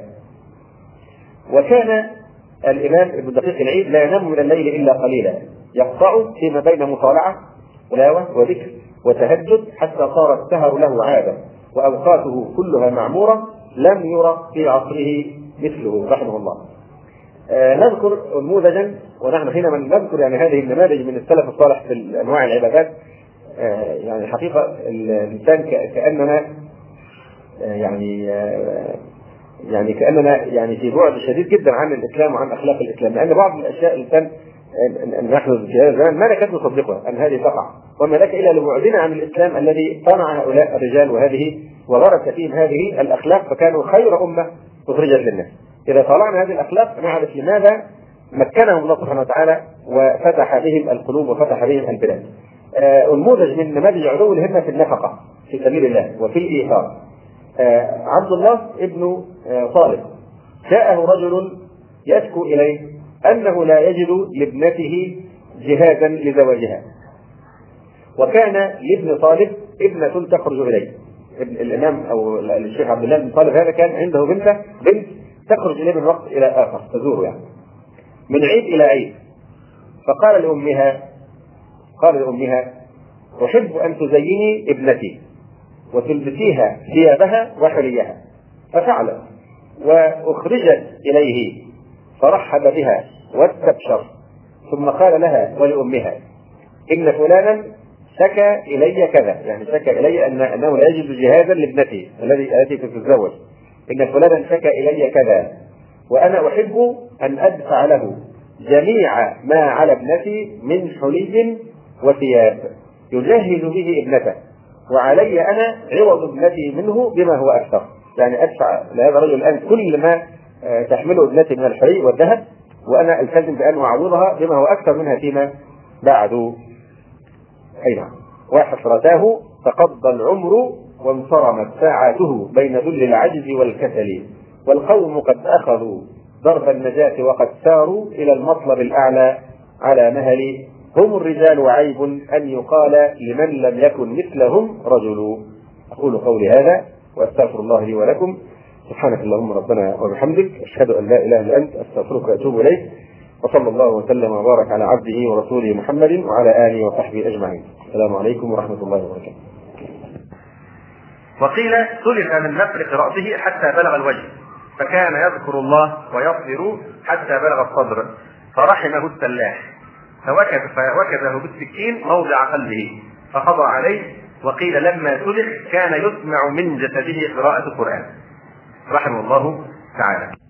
وكان الإمام ابن دقيق العيد لا ينام من الليل إلا قليلا، يقطع فيما بين مطالعة تلاوة وذكر وتهجد حتى صار السهر له عادة، وأوقاته كلها معمورة لم يرى في عصره مثله رحمه الله. آه نذكر نموذجا، ونحن حينما نذكر يعني هذه النماذج من السلف الصالح في انواع العبادات، آه يعني حقيقه الانسان كاننا آه يعني آه يعني كاننا يعني في بعد شديد جدا عن الاسلام وعن اخلاق الاسلام، لان بعض الاشياء الانسان نحن في هذا الزمان ما نكاد نصدقها ان هذه تقع، وما لك الا لبعدنا عن الاسلام الذي صنع هؤلاء الرجال وهذه وغرس فيهم هذه الاخلاق فكانوا خير امه اخرجت للناس. اذا طالعنا هذه الاخلاق نعرف لماذا مكنهم الله سبحانه وتعالى وفتح بهم القلوب وفتح بهم البلاد. آه نموذج من نماذج علو الهمه في النفقه في سبيل الله وفي الايثار. آه عبد الله ابن آه طالب جاءه رجل يشكو اليه انه لا يجد لابنته جهازا لزواجها، وكان لابن طالب ابنه تخرج اليه. الامام او الشيخ عبد الله بن طالب هذا كان عنده بنته بنت تخرج اليه من وقت الى اخر تزوره يعني من عيد الى عيد. فقال لامها قال لامها احب ان تزيني ابنتي وتلبسيها ثيابها وحليها. ففعلت واخرجت اليه فرحب بها واستبشر، ثم قال لها ولامها ان فلانا شكى الي كذا، يعني شكى الي ان انه لا يجد جهازا لابنته الذي التي تتزوج، ان فلانا شكى الي كذا، وانا احب ان ادفع له جميع ما على ابنتي من حلي وثياب يجهز به ابنته، وعلي انا عوض ابنتي منه بما هو اكثر. يعني ادفع لهذا الرجل الان كل ما تحمله ابنتي من الحلي والذهب، وانا التزم بان اعوضها بما هو اكثر منها فيما بعد. اي نعم. وحسرتاه تقضى العمر وانصرمت ساعاته بين ذل العجز والكسل، والقوم قد اخذوا ضرب النجاة وقد ساروا الى المطلب الاعلى على مهل. هم الرجال وعيب ان يقال لمن لم يكن مثلهم رجل. اقول قولي هذا واستغفر الله لي ولكم. سبحانك اللهم ربنا وبحمدك، اشهد ان لا اله الا انت، استغفرك واتوب اليك. وصلى الله وسلم وبارك على عبده ورسوله محمد وعلى اله وصحبه اجمعين. السلام عليكم ورحمه الله وبركاته. وقيل سلخ من مفرق رأسه حتى بلغ الوجه، فكان يذكر الله ويصبر حتى بلغ الصدر، فرحمه السلاح فوكذ فوكذه بالسكين موضع قلبه فقضى عليه. وقيل لما سلخ كان يسمع من جسده قراءة القرآن رحمه الله تعالى.